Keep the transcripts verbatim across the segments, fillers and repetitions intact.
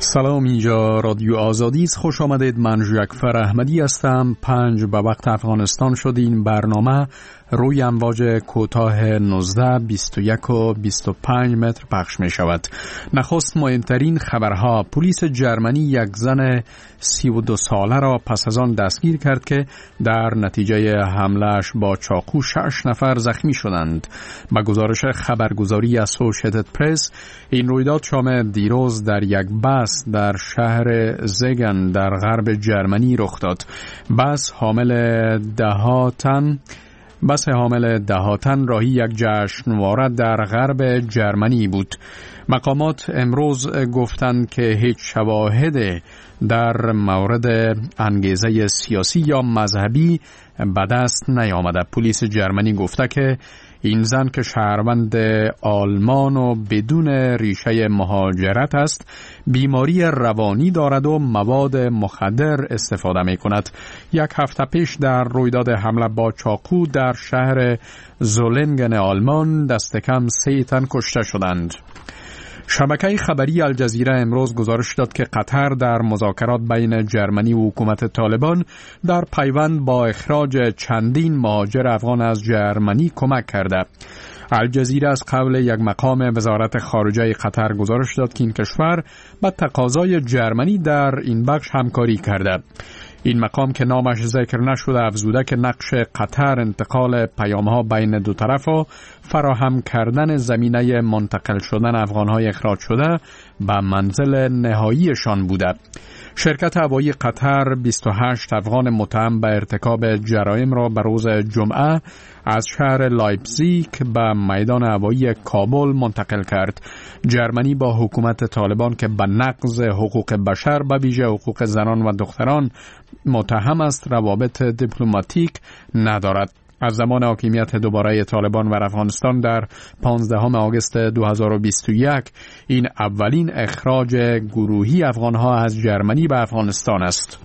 سلام، اینجا رادیو آزادی است. خوش آمدید. من ژکفر احمدی هستم. پنج به وقت افغانستان شد. این برنامه روی امواج کوتاه نوزده، بیست و یک و بیست و پنج متر پخش می شود. نخست مهمترین خبرها: پلیس جرمنی یک زن سی و دو ساله را پس از آن دستگیر کرد که در نتیجه حملهش با چاقو شش نفر زخمی شدند. با گزارش خبرگزاری اسوشییتد پرس، این رویداد شام دیروز در یک بس در شهر زگن در غرب جرمنی رخ داد. بس حامل ده تن بس حامل ده تن راهی یک جشنواره در غرب جرمنی بود. مقامات امروز گفتند که هیچ شواهد در مورد انگیزه سیاسی یا مذهبی به دست نیامده. پلیس جرمنی گفته که این زن که شهروند آلمان و بدون ریشه مهاجرت است، بیماری روانی دارد و مواد مخدر استفاده می کند. یک هفته پیش در رویداد حمله با چاقو در شهر زولنگن آلمان دست کم سه تن کشته شدند. شبکه خبری الجزیره امروز گزارش داد که قطر در مذاکرات بین جرمنی و حکومت طالبان در پیوند با اخراج چندین مهاجر افغان از جرمنی کمک کرده. الجزیره از قبل یک مقام وزارت خارجه قطر گزارش داد که این کشور با تقاضای جرمنی در این بخش همکاری کرده. این مقام که نامش ذکر نشده افزوده که نقش قطر انتقال پیام‌ها بین دو طرف و فراهم کردن زمینه منتقل شدن افغان‌های اخراج شده به منزل نهاییشان بوده. شرکت هوایی قطر بیست و هشت افغان متهم به ارتکاب جرایم را به روز جمعه از شهر لایپزیگ به میدان هوایی کابل منتقل کرد. جرمنی با حکومت طالبان که به نقض حقوق بشر به ویژه حقوق زنان و دختران متهم است، روابط دیپلماتیک ندارد. از زمان حاکمیت دوباره طالبان بر افغانستان در پانزدهم آگوست دو هزار و بیست و یک این اولین اخراج گروهی افغانها از جرمنی به افغانستان است.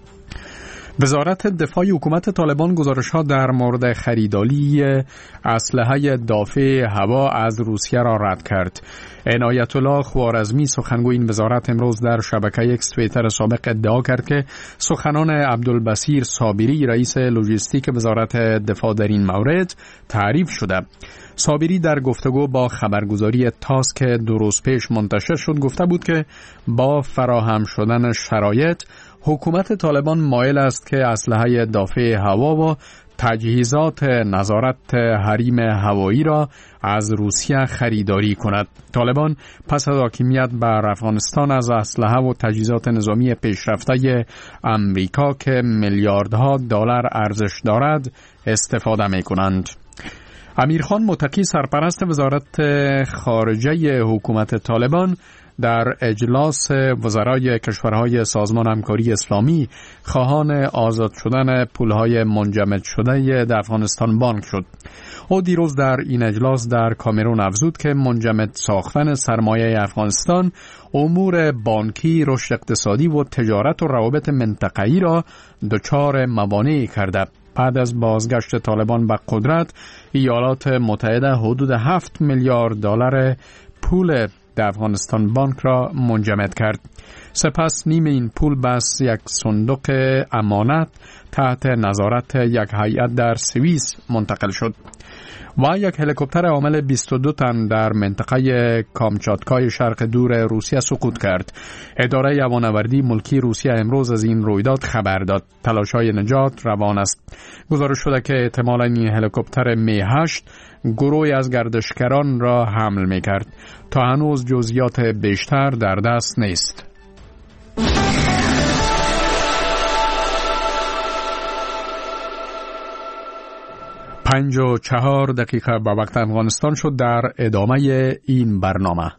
وزارت دفاع حکومت طالبان گزارش‌ها در مورد خریداری اسلحه دافع هوا از روسیه را رد کرد. عنایت الله خوارزمی سخنگوی این وزارت امروز در شبکه اکس توییتر سابق ادعا کرد که سخنان عبدالبصیر صابری رئیس لوجستیک وزارت دفاع در این مورد تعریف شده. صابری در گفتگو با خبرگزاری تاس که دو روز پیش منتشر شد گفته بود که با فراهم شدن شرایط حکومت طالبان مایل است که اسلحه دافع هوا و تجهیزات نظارت حریم هوایی را از روسیه خریداری کند. طالبان پس از حاکمیت بر افغانستان از اسلحه و تجهیزات نظامی پیشرفته امریکا که میلیاردها دلار ارزش دارد استفاده می کنند. امیرخان متقی سرپرست وزارت خارجه حکومت طالبان در اجلاس وزرای کشورهای سازمان همکاری اسلامی خواهان آزاد شدن پولهای منجمد شده در افغانستان بانک شد. او دیروز در این اجلاس در کامرون افزود که منجمد ساختن سرمایه افغانستان امور بانکی، رشد اقتصادی و تجارت و روابط منطقه‌ای را دچار موانعی کرده. بعد از بازگشت طالبان به قدرت، ایالات متحده حدود هفت میلیارد دلار پول در افغانستان بانک را منجمد کرد. سپس نیم این پول بس یک صندوق امانت تحت نظارت یک هیئت در سوئیس منتقل شد. و یک هلیکوپتر حامل بیست و دو تن در منطقه کامچاتکای شرق دور روسیه سقوط کرد. اداره هوانوردی ملکی روسیه امروز از این رویداد خبر داد. تلاش‌های نجات روان است. گزارش شده که احتمالاً این هلیکوپتر می هشت گروهی از گردشگران را حمل می کرد. تا هنوز جزئیات بیشتر در دست نیست. پنج و چهار دقیقه به وقت افغانستان شد. در ادامه این برنامه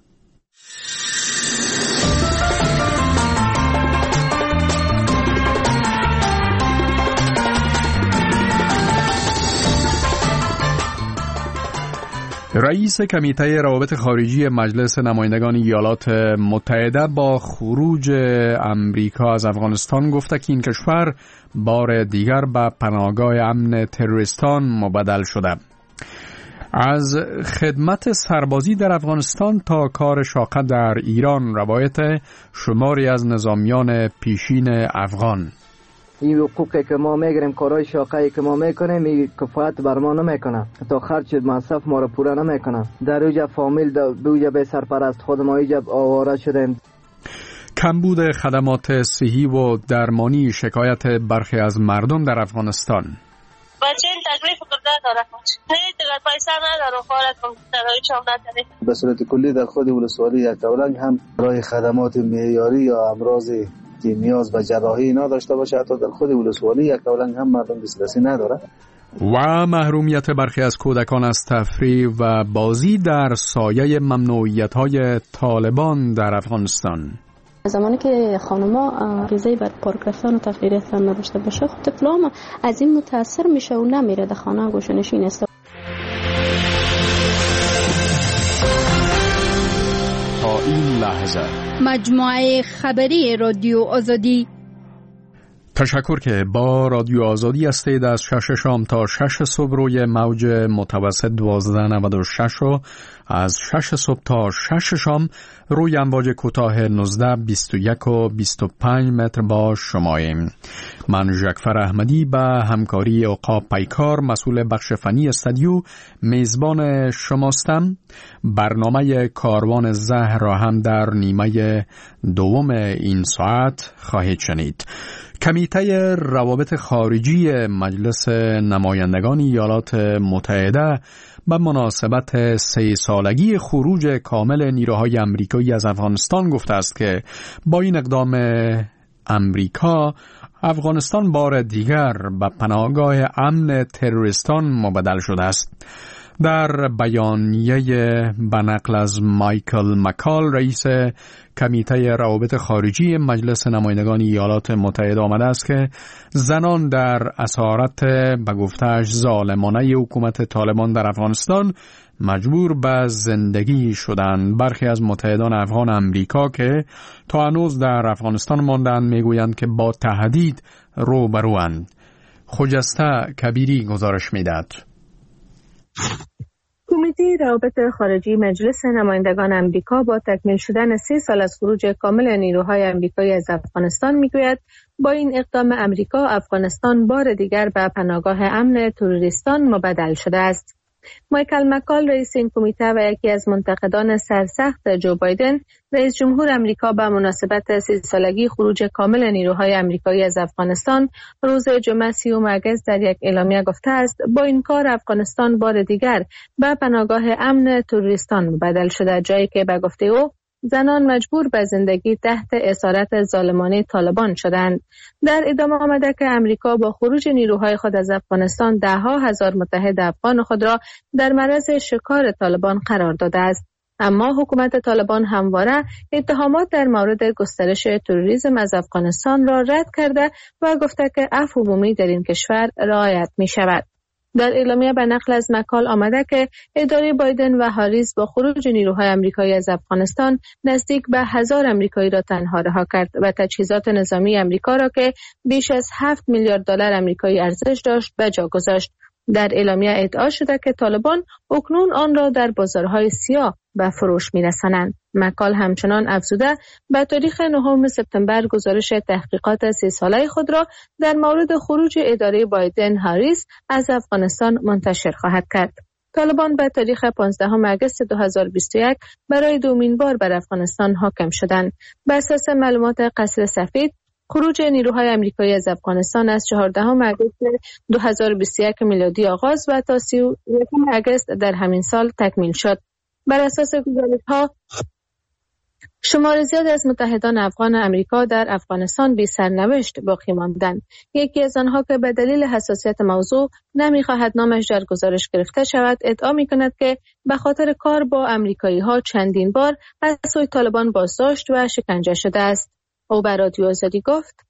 رئیس کمیته روابط خارجی مجلس نمایندگان ایالات متحده با خروج امریکا از افغانستان گفته که این کشور بار دیگر به پناهگاه امن تروریستان مبدل شده. از خدمت سربازی در افغانستان تا کار شاقه در ایران، روایت شماری از نظامیان پیشین افغان. این حقوقی که ما میگیریم، کارهای شاقه‌ای که ما میکنیم، این کفایت بر ما نمیکنه، تا خرج مصرف ما رو پوره نمیکنه. در اوجا فامیل دوجا به سرپرست خود ما ایجا آواره شدیم. کمبود خدمات صحی و درمانی شکایت برخی از مردم در افغانستان. بچه این تکلیف خود نداره، هیچ دیگر پیسه نداره، خواهد کمپیوترهای چام نداره. به صورت کلی در خود ولسوالی یکاولنگ هم برای خدمات معیاری یا امراض که نیاز به جراحی نداشته باشه، حتی در خود ولسوالی یکاولنگ هم مردم دسترسی نداره. و محرومیت برخی از کودکان از تفریح و بازی در سایه ممنوعیت‌های طالبان در افغانستان. زمانی که خانوما غذای بر پارک رفتن و تفریح رفتن نداشته باشه، خب طفلام از این متاثر میشه و نمیره در خانه گوشه‌نشین است. تا این لحظه مجموعه خبری رادیو آزادی. تشکر که با رادیو آزادی هستید. از شش شام تا شش صبح روی موج متوسط دوازده نود و شش و از شش صبح تا شش شام روی امواج کوتاه نوزده بیست و یک و بیست و پنج متر با شماییم. من ژکفر احمدی به همکاری عقاب پیکار مسئول بخش فنی استودیو میزبان شماستم. برنامه کاروان زهر را هم در نیمه دوم این ساعت خواهید شنید. کمیته روابط خارجی مجلس نمایندگان ایالات متحده به مناسبت سه سالگی خروج کامل نیروهای آمریکایی از افغانستان گفته است که با این اقدام امریکا افغانستان بار دیگر به پناهگاه امن تروریستان مبدل شده است. در بیانیه به نقل از مایکل مکال رئیس کمیته روابط خارجی مجلس نمایندگان ایالات متحده آمده است که زنان در اسارت به گفته‌اش ظالمانه حکومت طالبان در افغانستان مجبور به زندگی شدند. برخی از متحدان افغان امریکا که تا هنوز در افغانستان ماندند میگویند که با تهدید روبروند. خجسته کبیری گزارش میدهد. کمیته روابط خارجی مجلس نمایندگان امریکا با تکمیل شدن سه سال از خروج کامل نیروهای امریکایی از افغانستان میگوید با این اقدام امریکا افغانستان بار دیگر به پناهگاه امن تروریستان مبدل شده است. مایکل مکال رئیس این کمیته و یکی از منتقدان سرسخت جو بایدن رئیس جمهور امریکا به مناسبت سی سالگی خروج کامل نیروهای امریکایی از افغانستان روز جمعه سیوم اگست در یک اعلامیه گفته است با این کار افغانستان بار دیگر به پناهگاه امن تروریستان مبدل شده، جایی که به گفته او زنان مجبور به زندگی تحت اسارت ظالمانه طالبان شدند. در ادامه آمده که امریکا با خروج نیروهای خود از افغانستان ده ها هزار متحد افغان خود را در معرض شکار طالبان قرار داده است. اما حکومت طالبان همواره اتهامات در مورد گسترش تروریسم از افغانستان را رد کرده و گفته که عفو عمومی در این کشور رعایت می شود. در اعلامیه به نقل از مکال آمده که اداره بایدن و هاریس با خروج نیروهای امریکایی از افغانستان نزدیک به هزار امریکایی را تنها رها کرد و تجهیزات نظامی امریکا را که بیش از هفت میلیارد دلار امریکایی ارزش داشت به جا گذاشت. در اعلامیه ادعا شده که طالبان اکنون آن را در بازارهای سیاه به فروش می‌رسانند. مکال همچنان افزوده به تاریخ نهم سپتامبر گزارش تحقیقات سه ساله خود را در مورد خروج اداره بایدن هاریس از افغانستان منتشر خواهد کرد. طالبان به تاریخ پانزدهم اگست دو هزار و بیست و یک برای دومین بار بر افغانستان حاکم شدند. بر اساس معلومات قصر سفید خروج نیروهای امریکایی از افغانستان از چهاردهم اگست دو هزار و بیست و یک میلادی آغاز و تا سی و یکم اگست در همین سال تکمیل شد. بر اساس گزارش‌ها شمار زیاد از متحدان افغان امریکا در افغانستان بی سرنوشت باقی ماندند. یکی از آنها که به دلیل حساسیت موضوع نمی‌خواهد نامش در گزارش گرفته شود ادعا می‌کند که به خاطر کار با امریکایی‌ها چندین بار از سوی طالبان بازداشت و شکنجه شده است. او به رادیو آزادی گفت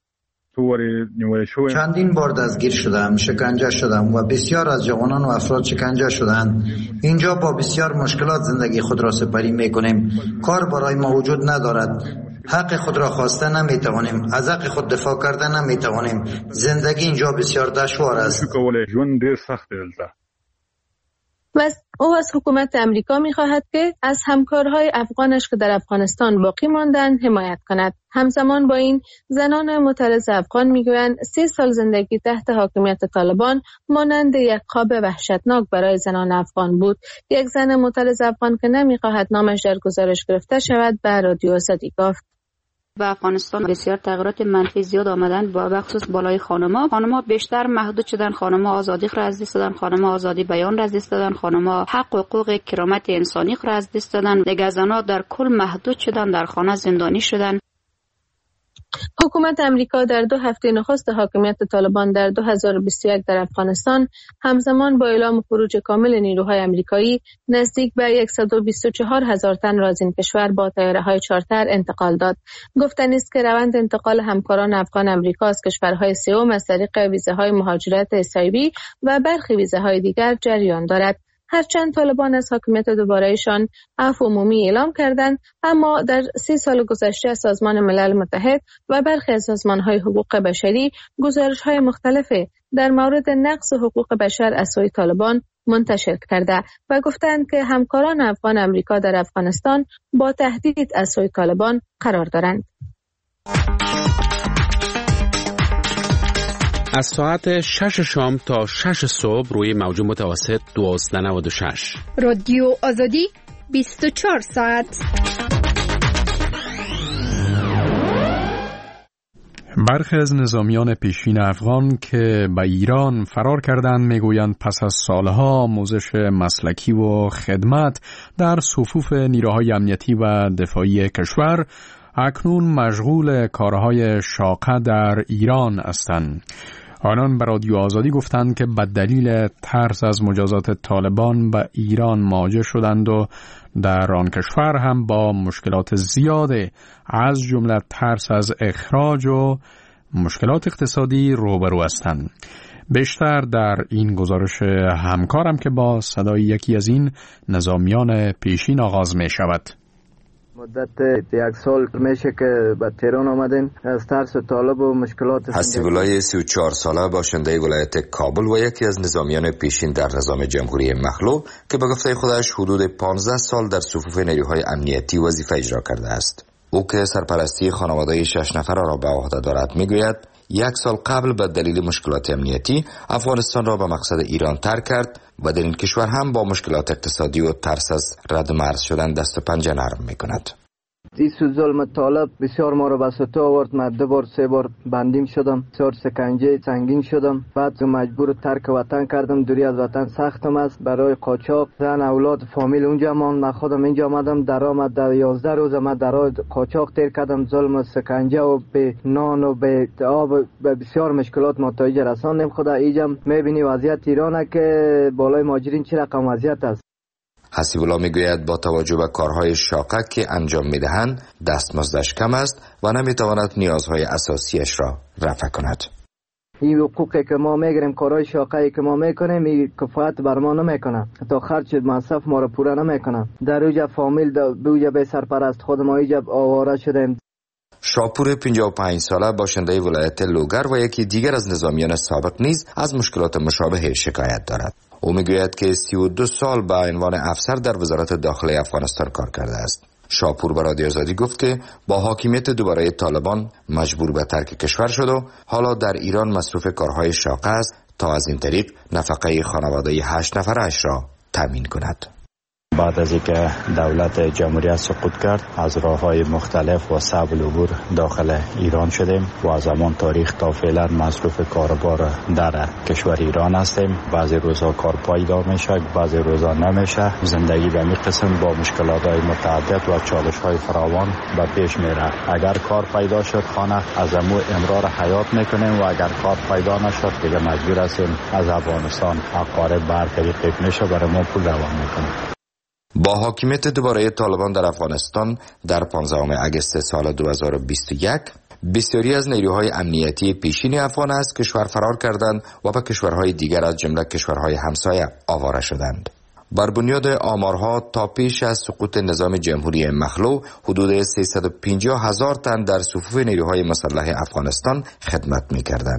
چندین بار دستگیر شدم، شکنجه شدم و بسیار از جوانان و افراد شکنجه شدند. اینجا با بسیار مشکلات زندگی خود را سپری میکنیم. کار برای ما وجود ندارد. حق خود را خواسته نمیتوانیم. از حق خود دفاع کرده نمیتوانیم. زندگی اینجا بسیار دشوار است. و او از حکومت امریکا می‌خواهد که از همکارهای افغانش که در افغانستان باقی ماندند حمایت کند. همزمان با این زنان معترض افغان میگویند سی سال زندگی تحت حاکمیت طالبان مانند یک خواب وحشتناک برای زنان افغان بود. یک زن معترض افغان که نمی‌خواهد نامش در گزارش گرفته شود به رادیو آزادی گفت: و افغانستان بسیار تغییرات منفی زیاد آمدن، با بخصوص بالای خانم‌ها. خانم‌ها بیشتر محدود شدن، خانم‌ها آزادی را از دست دادن، خانم‌ها آزادی بیان را از دست دادن، خانم‌ها حق و حقوق کرامت انسانی را از دست دادن. دیگر زن‌ها در کل محدود شدن، در خانه زندانی شدن. حکومت امریکا در دو هفته نخست حاکمیت طالبان در دو هزار و بیست و یک در افغانستان همزمان با اعلام خروج کامل نیروهای امریکایی نزدیک به صد و بیست و چهار هزار تن را از این کشور با طیاره‌های چارتر انتقال داد. گفتنی است که روند انتقال همکاران افغان امریکا از کشورهای سوم از طریق ویزاهای مهاجرت اس‌آی و برخی ویزاهای دیگر جریان دارد. هرچند طالبان از حاکمیت دوبارهشان عفو عمومی اعلام کردند، اما در سی سال گذشته از سازمان ملل متحد و برخی از سازمان‌های حقوق بشری گزارش‌های مختلفی در مورد نقض حقوق بشر از سوی طالبان منتشر کرده و گفتند که همکاران افغان امریکا در افغانستان با تهدید از سوی طالبان قرار دارند. از ساعت شش شام تا شش صبح روی موج متوسط دویست و نود و شش. رادیو آزادی بیست و چهار ساعت. برخی از نظامیان پیشین افغان که به ایران فرار کردند میگویند پس از سالها آموزش مسلکی و خدمت در صفوف نیروهای امنیتی و دفاعی کشور اکنون مشغول کارهای شاقه در ایران هستند. آنان به رادیو آزادی گفتند که به دلیل ترس از مجازات طالبان به ایران مواجه شدند و در آن کشور هم با مشکلات زیاده از جمله ترس از اخراج و مشکلات اقتصادی روبرو هستند. بیشتر در این گزارش همکارم که با صدای یکی از این نظامیان پیشین آغاز می شود. مدت یک سال میشه که به تهران آمدیم از ترس طالب و مشکلات. حسیب‌الله سی و چهار ساله باشنده ولایت کابل و یکی از نظامیان پیشین در نظام جمهوری مخلوع که به گفته خودش حدود پانزده سال در صفوف نیروهای امنیتی وظیفه اجرا کرده است. او که سرپرستی خانواده شش نفره را به عهده دارد میگوید یک سال قبل به دلیل مشکلات امنیتی افغانستان را به مقصد ایران ترک کرد و در این کشور هم با مشکلات اقتصادی و ترس از رد مرز شدن دست و پنجه نرم میکند. این ظلم طالب بسیار ما رو به سطح آورد. من دو بار سه بار بندیم شدم، بسیار سکنجه سنگین شدم، بعد مجبور ترک وطن کردم. دوری از وطن سختم است برای قاچاق. زن اولاد فامیل اونجا ماند، من خودم اینجا آمدم. درآمد در یازده روز من در قاچاق تیر کردم. ظلم سکنجه و به نان و به آب به بسیار مشکلات نتایج رساندیم. خدا اینجا میبینی وضعیت ایرانه که بالای مهاجرین چه رقم وضعیت است. حسیب‌الله میگوید با توجه به کارهای شاقه که انجام میدهند دستمزدش کم است و نمیتواند نیازهای اساسیش را رفع کند. این حقوقی که ما میگیریم، کارهای شاقه‌ای که ما میکنیم، این کفایت بر ما نمیکنه، تا خرج مصرف ما را پوره نمیکنه. در اوجا فامیل دوجا به سرپرست خود ما اینجا آواره شدیم. شاپور پنجاه و پنج ساله باشنده ولایت لوگر و یکی دیگر از نظامیان سابق نیز از مشکلات مشابه شکایت دارد. او میگوید که سی و دو سال به عنوان افسر در وزارت داخله افغانستان کار کرده است. شاپور به رادیو آزادی گفت که با حاکمیت دوباره طالبان مجبور به ترک کشور شد و حالا در ایران مصروف کارهای شاقه است تا از این طریق نفقه خانواده هشت نفرش را تامین کند. بعد از اینکه دولت جمهوریت سقوط کرد از راه‌های مختلف و صعب العبور داخل ایران شدیم و از زمان تاریخ تا فعلا مصروف کاربار در کشور ایران هستیم. بعضی روزها کار پایدار میشه، بعضی روزها نمیشه. زندگی به این قسم با مشکلات‌های متعدد و چالش‌های فراوان به پیش میره. اگر کار پیدا شد خانه از امو امرار حیات میکنیم و اگر کار پیدا نشد دیگه مجبور هستیم از افغانستان اقارب بر طریق میشه برای ما پول روان میکنیم. با حاکمیت دوباره طالبان در افغانستان در پانزدهم اگست سال دو هزار و بیست و یک بسیاری از نیروهای امنیتی پیشین افغان از کشور فرار کردند و به کشورهای دیگر از جمله کشورهای همسایه آواره شدند. بر بنیاد آمارها تا پیش از سقوط نظام جمهوری مخلوع حدود سیصد و پنجاه هزار تن در صفوف نیروهای مسلح افغانستان خدمت می‌کردند.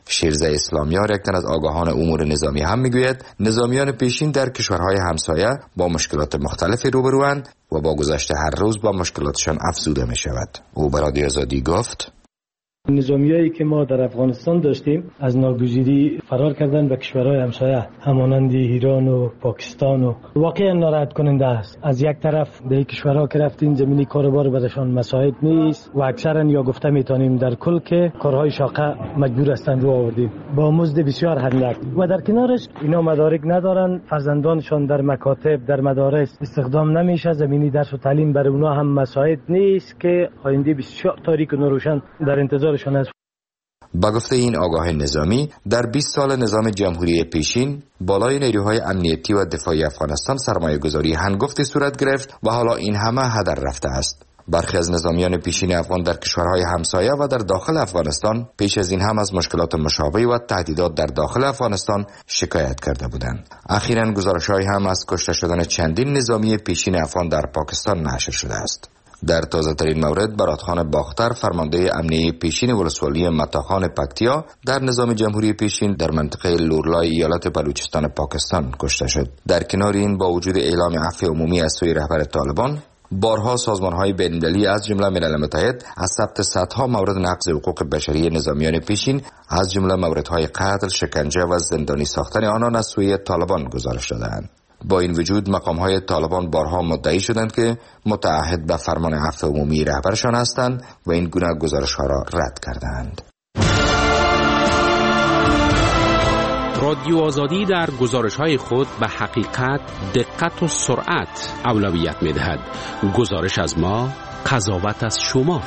شیرزه اسلامیار، یک تن از آگاهان امور نظامی، هم میگوید نظامیان پیشین در کشورهای همسایه با مشکلات مختلفی روبروند و با گذشت هر روز با مشکلاتشان افزوده می شود. او به رادیو آزادی گفت: نظامیایی که ما در افغانستان داشتیم از ناگزیری فرار کردن به کشورهای همسایه همانند ایران و پاکستان و واقعا ناراحت کننده است. از یک طرف به کشورها که رفتیم زمینی کاروبار برشان مساعد نیست و اکثرا یا گفته میتونیم در کل که کارهای شاقه مجبور هستند رو آوردیم با مزد بسیار اندک و در کنارش اینا مدارک ندارن، فرزندانشان در مکاتب در مدارس استخدام نمیشه، زمینی درس و تعلیم برای اونها هم مساعد نیست که آینده بسیار تاریک و ناروشن در انتظار با گفته این آگاه نظامی، در بیست سال نظام جمهوری پیشین بالای نیروهای امنیتی و دفاعی افغانستان سرمایه گذاری هنگفتی صورت گرفت و حالا این همه هدر رفته است. برخی از نظامیان پیشین افغان در کشورهای همسایه و در داخل افغانستان پیش از این هم از مشکلات مشابه و تهدیدات در داخل افغانستان شکایت کرده بودند. اخیراً گزارش‌هایی هم از کشته شدن چندین نظامی پیشین افغان در پاکستان نشر شده است. در تازه ترین مورد برادخان باختر، فرمانده امنیه پیشین ولسوالی متاخان پکتیا در نظام جمهوری پیشین در منطقه لورلای ایالت بلوچستان پاکستان کشته شد. در کنار این با وجود اعلام عفو عمومی از سوی رهبر طالبان، بارها سازمان‌های بین‌المللی از جمله ملل متحد از ثبت صدها مورد نقض حقوق بشری نظامیان پیشین از جمله موردهای قتل، شکنجه و زندانی ساختن آنان از سوی طالبان گزارش دادند. با این وجود مقام‌های طالبان بارها مدعی شدند که متعهد به فرمان عفو عمومی رهبرشان هستند و این گونه گزارش‌ها را رد کردند. رادیو آزادی در گزارش‌های خود به حقیقت، دقت و سرعت اولویت می‌دهد. گزارش از ما، قضاوت از شما.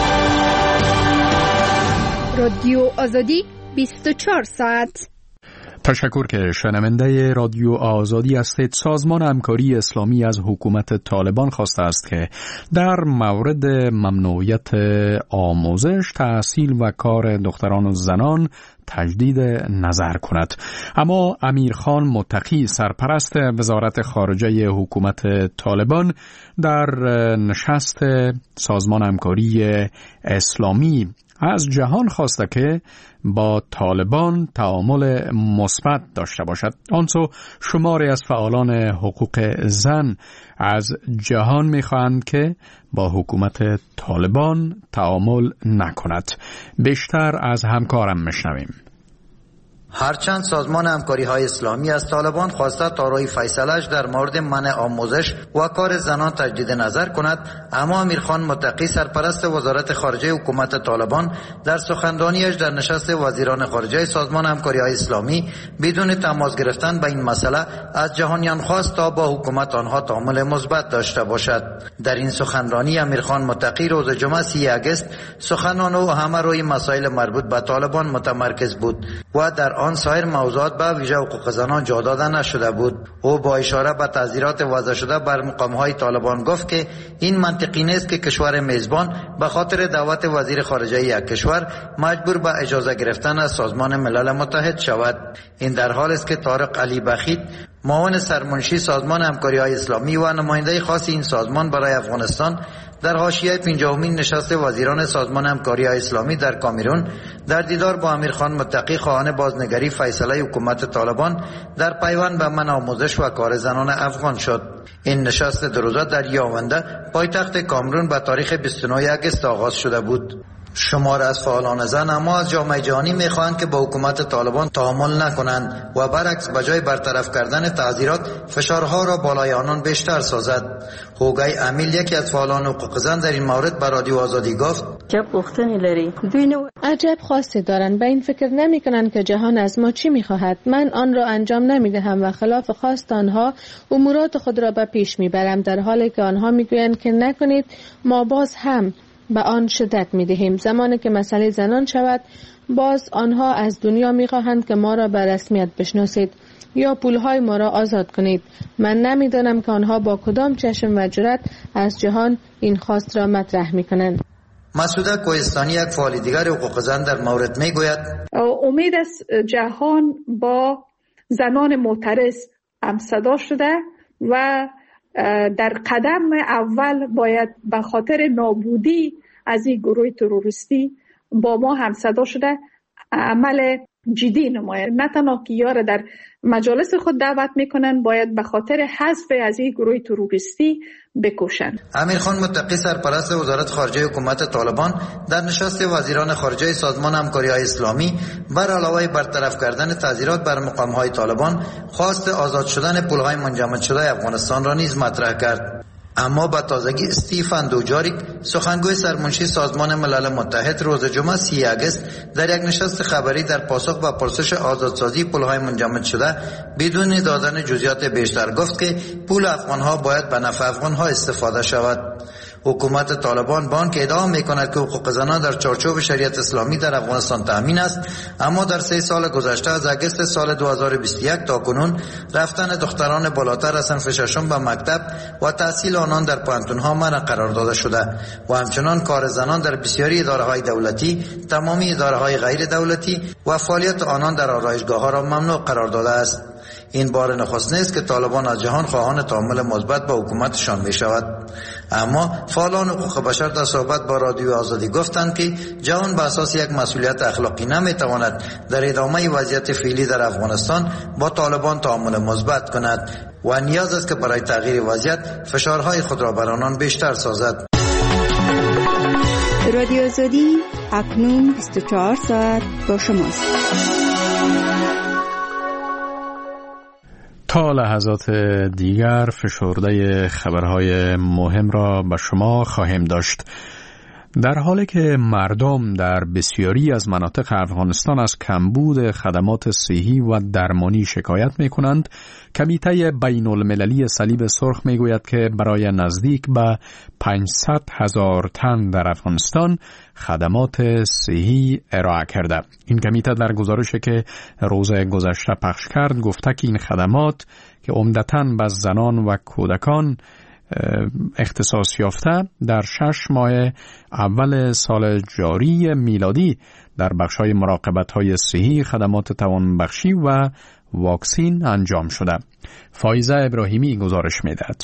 رادیو آزادی بیست و چهار ساعت. تشکر که شنونده رادیو آزادی هستید. سازمان همکاری اسلامی از حکومت طالبان خواسته است که در مورد ممنوعیت آموزش، تحصیل و کار دختران و زنان تجدید نظر کند. اما امیرخان متقی، سرپرست وزارت خارجه حکومت طالبان، در نشست سازمان همکاری اسلامی از جهان خواسته که با طالبان تعامل مثبت داشته باشد. آنسو شماری از فعالان حقوق زن از جهان می‌خواهند که با حکومت طالبان تعامل نکند. بیشتر از همکارم میشنویم. هرچند سازمان همکاری های اسلامی از طالبان خواسته تا روی فیصلهش در مورد منع آموزش و کار زنان تجدید نظر کند، اما امیرخان متقی، سرپرست وزارت خارجه حکومت طالبان، در سخنرانیش در نشست وزیران خارجه سازمان همکاری های اسلامی بدون تماس گرفتن به این مسئله از جهانیان خواست تا با حکومت آنها تعامل مثبت داشته باشد. در این سخنرانی امیرخان متقی روز جمعه سی اگست سخنان او همه روی مسائل مربوط به طالبان متمرکز بود و در آن سایر موضوعات به ویژه حقوق زنان جا داده نشده بود. او با اشاره به تعزیرات وضع شده بر مقام‌های طالبان گفت که این منطقی نیست که کشور میزبان به خاطر دعوت وزیر خارجه یک کشور مجبور به اجازه گرفتن از سازمان ملل متحد شود. این در حالی است که طارق علی بخیت، معاون سرمنشی سازمان همکاری های اسلامی و نماینده خاص این سازمان برای افغانستان، در حاشیه پنجاهمین نشست وزیران سازمان همکاری های اسلامی در کامرون در دیدار با امیرخان متقی خواهان بازنگری فیصله حکومت طالبان در پیوند به منع آموزش و کار زنان افغان شد. این نشست دو روزه در یاونده، پایتخت کامرون، به تاریخ بیست و نه اگست آغاز شده بود. شمار از فعالان زن اما از جامعه جهانی میخواهند که با حکومت طالبان تعامل نکنند و برعکس به جای برطرف کردن تعزیرات فشارها را بالای آنان بیشتر سازد. هوگای امیل، یکی از فعالان حقوق زن، در این مورد به رادیو آزادی گفت: عجب پختنی لري عجب خواسته دارن، به این فکر نمی کنن که جهان از ما چی میخواهد. من آن را انجام نمی دهم و خلاف خواست آنها امورات خود را به پیش میبرم، در حالی که آنها میگویند که نکنید. ما باز هم به آن شدت می دهیم. زمانی که مسئله زنان شود، باز آنها از دنیا می خواهند که ما را به رسمیت بشناسید یا پولهای ما را آزاد کنید. من نمی دانم که آنها با کدام چشم و جرأت از جهان این خواست را مطرح می کنند. مسعوده کوهستانی، یک فعال دیگر حقوق زن، در مورد می گوید: امید است جهان با زنان معترض همصدا شده و در قدم اول باید به خاطر نابودی از این گروه تروریستی با ما همصدا شده. عمل جدی نماید. نه تنها که یار در مجالس خود دعوت میکنن، باید به خاطر حذف از این گروه تروریستی بکوشن. امیرخان متقی سرپرست وزارت خارجه حکومت طالبان در نشست وزیران خارجه سازمان همکاری‌های اسلامی بر علاوه برطرف کردن تعزیرات بر مقام‌های طالبان خواست آزاد شدن پول‌های منجمد شده افغانستان را نیز مطرح کرد. اما با تازگی استیفن دوجاریک سخنگوی سرمنشی سازمان ملل متحد روز جمعه سی اگست در یک نشست خبری در پاسخ به پرسش آزادسازی پول‌های منجمد شده بدون دادن جزئیات بیشتر گفت که پول افغان‌ها باید به نفع افغان‌ها استفاده شود. حکومت طالبان با آنکه ادعا می‌کند که حقوق زنان در چارچوب شریعت اسلامی در افغانستان تامین است، اما در سه سال گذشته از اگست سال دو هزار و بیست و یک تا کنون رفتن دختران بالاتر از صنف ششم به مکتب و تحصیل آنان در پوهنتون‌ها منع قرار داده شده و همچنان کار زنان در بسیاری اداره‌های دولتی، تمامی اداره‌های غیر دولتی و فعالیت آنان در آرایشگاه‌ها را ممنوع قرار داده است. این بار نخست نیست که طالبان از جهان خواهان تعامل مثبت با حکومتشان می شود. اما فعالان حقوق بشر در صحبت با رادیو آزادی گفتند که جهان به اساس یک مسئولیت اخلاقی نمی تواند در ادامه وضعیت فعلی در افغانستان با طالبان تعامل مثبت کند و نیاز است که برای تغییر وضعیت فشارهای خود را بر آنان بیشتر سازد. رادیو آزادی اکنون بیست و چهار ساعت با شماست. تا لحظات دیگر فشرده خبرهای مهم را به شما خواهیم داشت. در حالی که مردم در بسیاری از مناطق افغانستان از کمبود خدمات صحی و درمانی شکایت می کنند، کمیته بین المللی صلیب سرخ می گوید که برای نزدیک به پانصد هزار تن در افغانستان خدمات صحی ارائه کرده. این کمیته در گزارشی که روز گذشته پخش کرد گفته که این خدمات که عمدتاً به زنان و کودکان اختصاص یافته در شش ماه اول سال جاری میلادی در بخش‌های مراقبت‌های صحی، خدمات توانبخشی و واکسین انجام شده. فایزه ابراهیمی گزارش می‌دهد.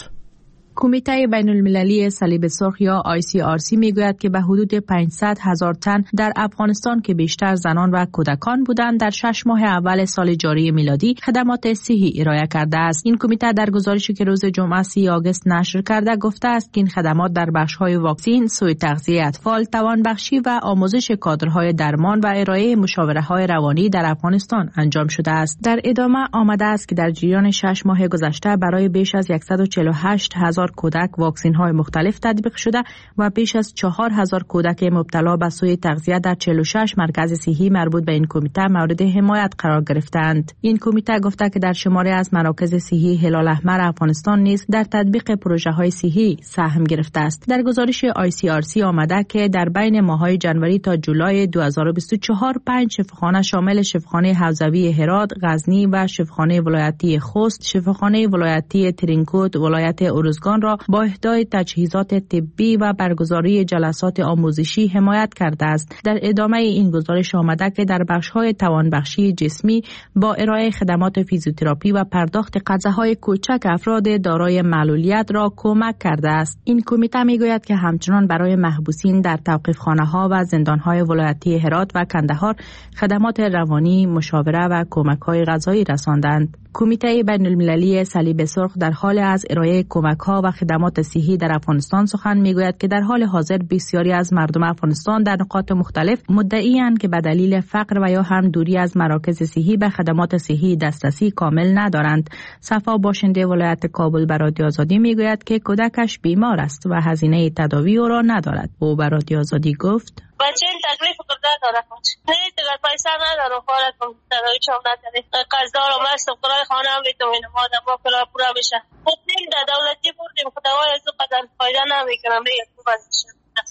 کمیته بین المللی صلیب سرخ یا آی سی آر سی میگوید که به حدود پانصد هزار تن در افغانستان که بیشتر زنان و کودکان بودند در شش ماه اول سال جاری میلادی خدمات صحی ارائه کرده است. این کمیته در گزارشی که روز جمعه سی آگوست نشر کرده گفته است که این خدمات در بخش‌های واکسین، سوء تغذیه اطفال، توانبخشی و آموزش کادرهای درمان و ارائه مشاوره‌های روانی در افغانستان انجام شده است. در ادامه آمده است که در جریان شش ماه گذشته برای بیش از صد و چهل و هشت هزار کودک واکسین های مختلف تطبیق شده و بیش از چهار هزار کودک مبتلا به سوء تغذیه در چهل و شش مرکز صحی مربوط به این کمیته مورد حمایت قرار گرفتند. این کمیته گفته که در شماری از مراکز صحی هلال احمر افغانستان نیز در تطبیق پروژه های صحی سهم گرفته است. در گزارش آی سی آر سی آمده که در بین ماه‌های جنوری تا جولای دو هزار و بیست و چهار پنج شفاخانه شامل شفاخانه حوزوی هرات، غزنی و شفاخانه ولایتی خوست، شفاخانه ولایتی ترینکوت، ولایت ارزگان را با اهدای تجهیزات طبی و برگزاری جلسات آموزشی حمایت کرده است. در ادامه این گزارش آمده که در بخش‌های توانبخشی جسمی با ارائه خدمات فیزیوتراپی و پرداخت قرضه‌های کوچک افراد دارای معلولیت را کمک کرده است. این کمیته میگوید که همچنان برای محبوسین در توقیفخانه‌ها و زندان‌های ولایتی هرات و کندهار خدمات روانی، مشاوره و کمک‌های غذایی رساندند. کمیته بین المللی صلیب سرخ در حال از ارائه کمک‌ها و خدمات صحی در افغانستان سخن میگوید که در حال حاضر بسیاری از مردم افغانستان در نقاط مختلف مدعی‌اند که به دلیل فقر و یا هم دوری از مراکز صحی به خدمات صحی دسترسی کامل ندارند. صفا باشنده ولایت کابل به رادیو آزادی میگوید که کودکش بیمار است و هزینه تداوی او را ندارد. او به رادیو آزادی گفت: بچه این تکلیف کرده داره نه دیگر پیسه نداره خواهد کن تداوی چون نداره قرضدار و مست و قرای خانه هم بیتوینه مادم با کرای پورا بشه خود نیم در دولتی بردیم خداوای از او قدر فایده نمیکنم بگید خوب ازش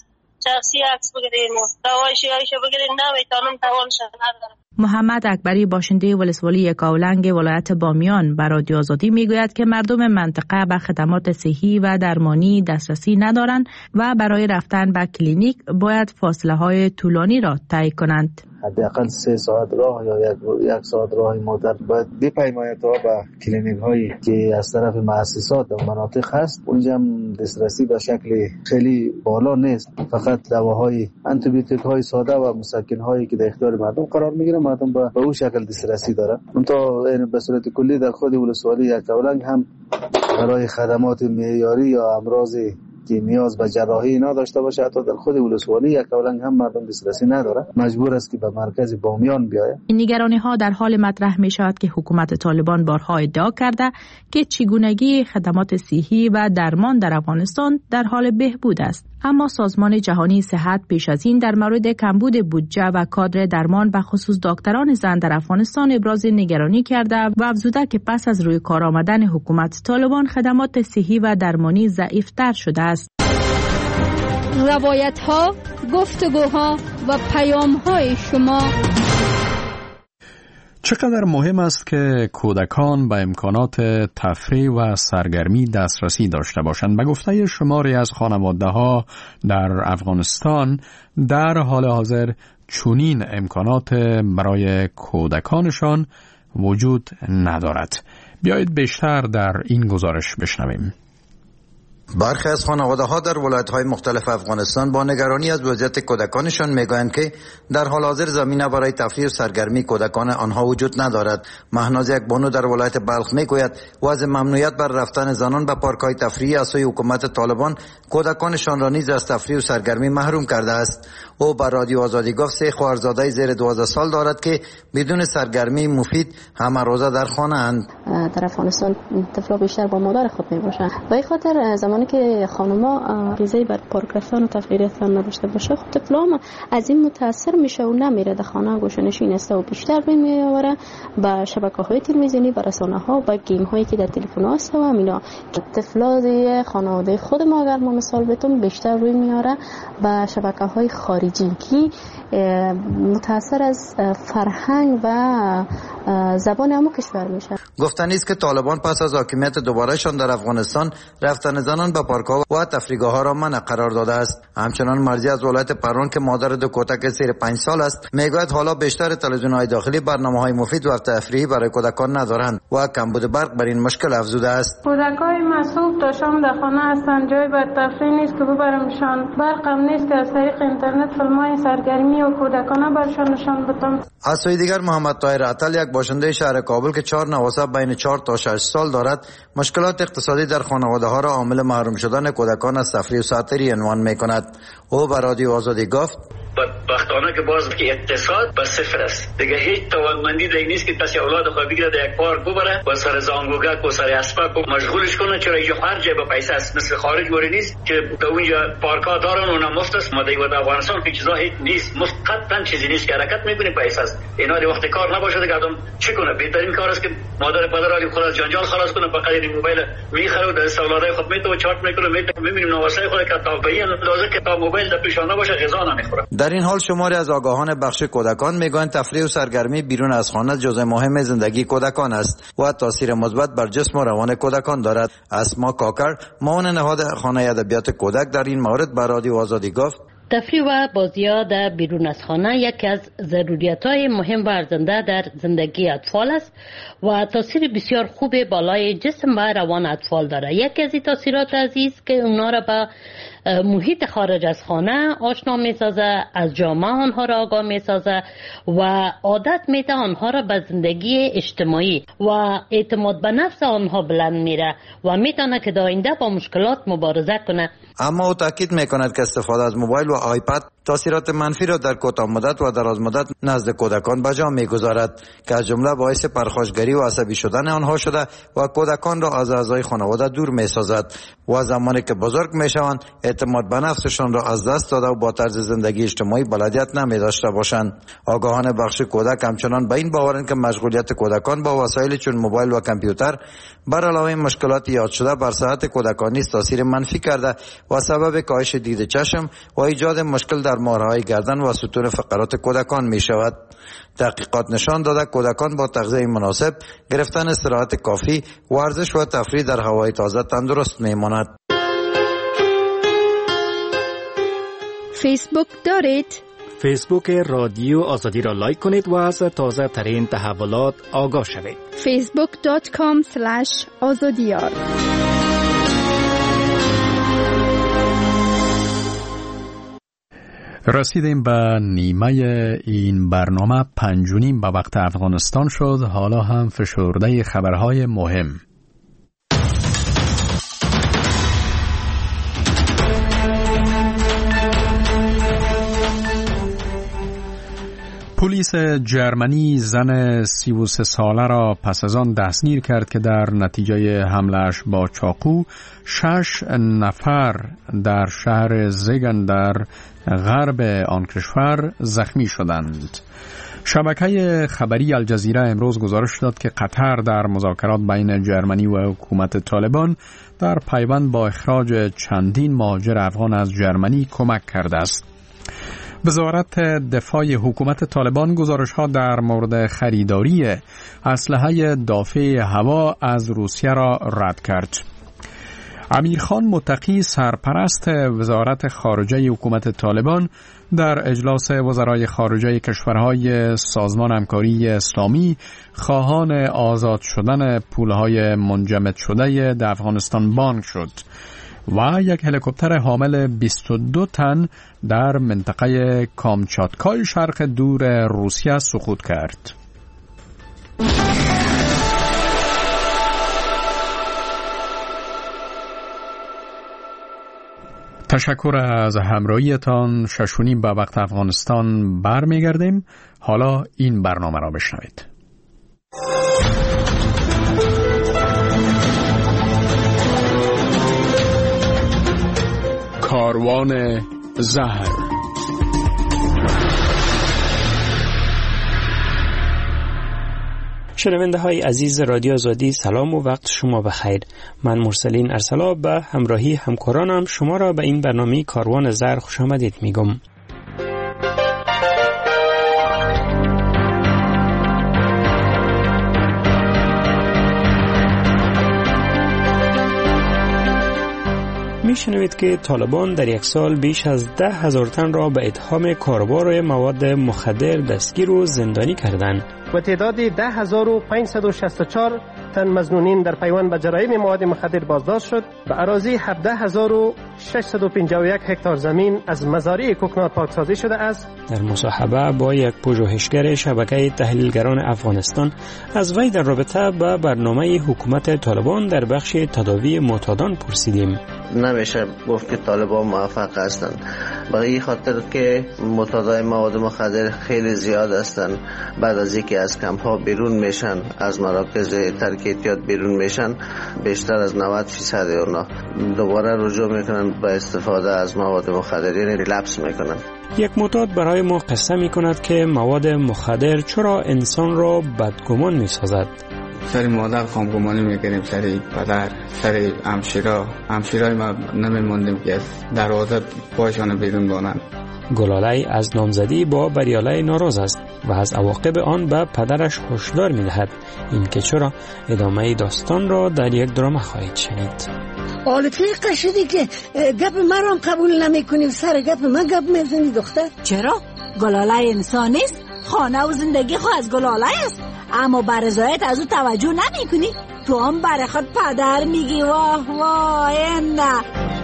شخصی عکس بگیرین دوای شیعایشو بگیرین نمیتونم توانشن ندارم. محمد اکبری باشنده ولسوالی یکاولنگ ولایت بامیان به رادیو آزادی میگوید که مردم منطقه به خدمات صحی و درمانی دسترسی ندارند و برای رفتن به کلینیک باید فاصله های طولانی را طی کنند. حداقل سه ساعت راه یا یک یک ساعت راه مادر باید بپیماید تا به کلینیک هایی که از طرف مؤسسات و مناطق هست. اونجا هم دسترسی به شکل خیلی بالا نیست، فقط دواهای آنتیبیوتیک های ساده و مسکن هایی که در اختیار مردم قرار میگیره، مردم به اون شکل دسترسی داره. اون تا به صورت کلی در خود ولسوالی یکاولنگ هم برای خدمات معیاری یا امراض که نیاز به جراحی نداشته باشه، حتی در خود ولسوالی یکاولنگ هم مردم دسترسی نداره، مجبور است که به مرکز بامیان بیاید. این نگرانی ها در حال مطرح می شود که حکومت طالبان بارها ادعا کرده که چگونگی خدمات صحی و درمان در افغانستان در حال بهبود است. اما سازمان جهانی صحت پیش از این در مورد کمبود بودجه و کادر درمان به خصوص دکتران زن در افغانستان ابراز نگرانی کرده و افزوده که پس از روی کار آمدن حکومت طالبان خدمات صحی و درمانی ضعیفتر شده است. روایت ها، گفتگوها و پیام های شما. چقدر مهم است که کودکان به امکانات تفریح و سرگرمی دسترسی داشته باشند. به گفته شماری از خانواده‌ها در افغانستان در حال حاضر چنین امکانات برای کودکانشان وجود ندارد. بیایید بیشتر در این گزارش بشنویم. برخی از خانواده‌ها در ولایت‌های مختلف افغانستان با نگرانی از وضعیت کودکانشان میگویند که در حال حاضر زمینه برای تفریح و سرگرمی کودکان آنها وجود ندارد. مهناز یک بانو در ولایت بلخ میگوید وضع ممنوعیت بر رفتن زنان به پارک‌های تفریحی از سوی حکومت طالبان کودکانشان را نیز از تفریح و سرگرمی محروم کرده است. او بر رادیو آزادی گفت سه خواهرزاده زیر دوازده سال دارد که بدون سرگرمی مفید همه روزه در خانه اند. در افغانستان طفلا بیشتر با مادر خود میباشند. به این خاطر زمانی که خانم‌ها ریزه بر پارک رفتن و تفریح رفتن نداشته باشه، خب طفلا از این متاثر میشه و نمیره در خانه گوشه‌نشین است و بیشتر روی میآوره به شبکه‌های تلویزیونی، به رسانه‌ها، به گیم‌هایی که در تلفن هست و همینا. طفلا دی خانواده خود ما اگر ما مثال بتون بیشتر روی میاره به شبکه‌های خارجی که متاثر از فرهنگ و زبان همو کشور میشه. گفتنی است که طالبان پس از حاکمیت دوبارهشان در افغانستان رفتن زنان به پارک‌ها و تفریحگاه‌ها را منع قرار داده است. همچنان مرزی از ولایت پران که مادر دو کودک زیر پنج سال است میگوید حالا بیشتر تلویزیون‌های داخلی برنامه‌های مفید و تفریحی برای کودکان ندارند و کمبود برق بر این مشکل افزوده است. کودکای مسئول تا شام در خانه هستند، جای بر تفریح نیست که ببرمشان، برق هم نیست از طریق اینترنت فیلم‌های سرگرمی و کودکانه برشان نشان بدم. از سوی دیگر محمد طاهر عطل یک باشنده شهر کابل که چهار نواسه بین چهار تا شش سال دارد مشکلات اقتصادی در خانواده‌ها را عامل محروم شدن کودکان از تفریح و ساتری عنوان می‌کند. او بر رادیو آزادی گفت بدبختانه که باز که اقتصاد به صفر است دیگه، هیچ توانمندی دیگه نیست که پس اولاد خود بگیره در یک پارک ببره و سر زانگوگک و سر اسباب مشغولش کنه، چرا اینجا هر جای با پیسه است، مثل خارج وری نیست که در اونجا پارک ها دارن اونم مفت است. ما دیگه در افغانستان که چیزا هیچ نیست، مفت قطعا چیزی نیست که حرکت میکنی پیسه است. اینا دی وقت کار نباشه دیگه آدم چی کنه؟ بهترین کار است که مادر پدر علی خود از جنجال خلاص کنه، فقط این موبایل میخره و در اولادای خود میتو چارت میکنه، میبینیم نواسای خود که تا به این اندازه که تا موبایل در پیشانه باشه غذا نمیخوره. در این حال شماری از آگاهان بخش کودکان میگویند تفریح و سرگرمی بیرون از خانه جزء مهم زندگی کودکان است و تاثیر مثبت بر جسم و روان کودکان دارد. اسما کاکر معاون نهاد خانه ادبیات کودک در این مورد بر رادیو آزادی گفت تفریح و بازی‌ها در بیرون از خانه یکی از ضروریات‌های مهم و ارزنده در زندگی اطفال است و تاثیر بسیار خوب بالای جسم و روان اطفال دارد. یکی از این تاثیرات عزیز که اونا را به محیط خارج از خانه آشنا می‌سازه، از جامعه آنها را آگاه می‌سازه و عادت می‌ده آنها را به زندگی اجتماعی و اعتماد به نفس آنها بلند میره و میتونه که در آینده با مشکلات مبارزه کنه. اما او تاکید میکند که استفاده از موبایل و آیپد تاثیرات منفی را در کوتاه مدت و دراز مدت نزد کودکان به جا میگذارد که از جمله باعث پرخاشگری و عصبی شدن آنها شده و کودکان را از اعضای خانواده دور میسازد و زمانی که بزرگ میشوند اعتماد به نفسشان را از دست داده و با طرز زندگی اجتماعی بلدیت نمی داشته باشند. آگاهان بخش کودک همچنان به این باورند که مشغولیت کودکان با وسایل چون موبایل و کامپیوتر بر علاوه مشکلات یاد شده بر صحت کودکان نیز تاثیر منفی کرده و سبب کاهش دید چشم و ایجاد مشکل در مهره‌های گردن و ستون فقرات کودکان می شود. تحقیقات نشان داده کودکان با تغذیه مناسب، گرفتن استراحت کافی، ورزش و تفریح در هوای تازه تندرست می ماند. فیسبوک دارید؟ فیسبوک رادیو آزادی را لایک کنید و از تازه ترین تحولات آگاه شوید. فیسبوک دات کام اسلش آزادیار. رسیدیم به نیمه این برنامه. پنج و نیم به وقت افغانستان شد. حالا هم فشرده خبرهای مهم. پلیس جرمنی زن سی و سه ساله را پس از آن دستگیر کرد که در نتیجه حمله‌اش با چاقو شش نفر در شهر زیگن در غرب آن کشور زخمی شدند. شبکه خبری الجزیره امروز گزارش داد که قطر در مذاکرات بین جرمنی و حکومت طالبان در پیوند با اخراج چندین مهاجر افغان از جرمنی کمک کرده است. وزارت دفاع حکومت طالبان گزارش‌ها در مورد خریداری اسلحه دافع هوا از روسیه را رد کرد. امیرخان متقی سرپرست وزارت خارجه حکومت طالبان در اجلاس وزرای خارجه کشورهای سازمان همکاری اسلامی خواهان آزاد شدن پولهای منجمد شده در افغانستان بانک شد و یک هلیکوپتر حامل بیست و دو تن در منطقه کامچاتکای شرق دور روسیه سقوط کرد. تشکر از همراهیتان. شش و نیم به وقت افغانستان برمیگردیم. حالا این برنامه را بشنوید. کاروان زهر. شنونده های عزیز رادیو آزادی، سلام و وقت شما بخیر. من مرسلین ارسلا به همراهی همکارانم شما را به این برنامه کاروان زهر خوش آمدید میگم. میشنوید که طالبان در یک سال بیش از ده هزار تن را به اتهام کاروبار مواد مخدر دستگیر و زندانی کردند و تعداد ده هزار و پانصد و شصت و چهار تن مظنونین در پیوند به جرایم مواد مخدر بازداشت شد. به اراضی هفده هزار و ششصد و پنجاه و یک هکتار زمین از مزارع کوکنار پاکسازی شده است. در مصاحبه با یک پژوهشگر شبکه تحلیلگران افغانستان از وی در رابطه با برنامه حکومت طالبان در بخش تداوی معتادان پرسیدیم. نمیشه گفت که طالبان موفق هستند، برای این خاطر که معتادای مواد مخدر خیلی زیاد هستند. بعد از اینکه از کمپ ها بیرون میشن، از مراکز ترک اعتیاد بیرون میشن، بیشتر از نود درصد اونا دوباره رجوع میکنن به استفاده از مواد مخدر، یعنی ریلپس میکنن. یک معتاد برای ما قصه میکند که مواد مخدر چرا انسان را بدگمان میسازد. سری مادر خامگمانی میکنیم، سری پدر، سری همشیرا همشیرای ما نمیموندیم که دروازه پایشان بیرون بانند. گلاله از نامزدی با بریاله ناراض است و از عواقب آن به پدرش هشدار میدهد. این که چرا ادامه داستان را در یک درام خواهید شنید. آلتی قشدی که گپ مرام قبول نمی کنی و سر گپ من گپ میزنی دختر. چرا؟ گلاله انسان نیست؟ خانه و زندگی خو از گلاله است، اما برزایت از او توجه نمی کنی. تو هم برای خود پدر میگی. واه واه اینده.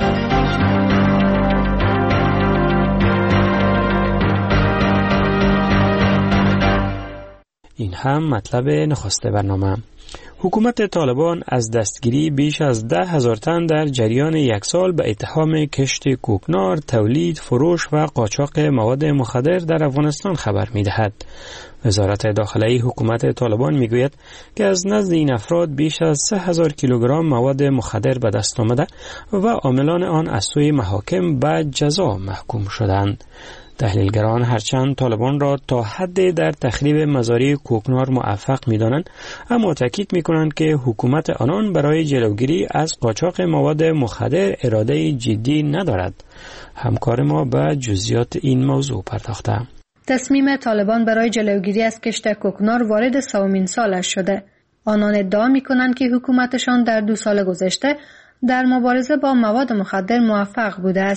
این هم مطلب نخست برنامه. حکومت طالبان از دستگیری بیش از ده هزار تن در جریان یک سال به اتهام کشت کوکنار، تولید، فروش و قاچاق مواد مخدر در افغانستان خبر می‌دهد. وزارت داخلی حکومت طالبان میگوید که از نزد این افراد بیش از سه هزار کیلوگرم مواد مخدر به دست آمده و عاملان آن از سوی محاکم به جزا محکوم شدند. تحلیلگران هرچند طالبان را تا حد در تخریب مزارع کوکنار موفق می‌دانند، اما تاکید می‌کنند که حکومت آنان برای جلوگیری از قاچاق مواد مخدر اراده جدی ندارد. همکار ما به جزئیات این موضوع پرداخته. تصمیم طالبان برای جلوگیری از کشت کوکنار وارد سومین سالش شده. آنان ادعا می‌کنند که حکومتشان در دو سال گذشته در مبارزه با مواد مخدر موفق بوده است.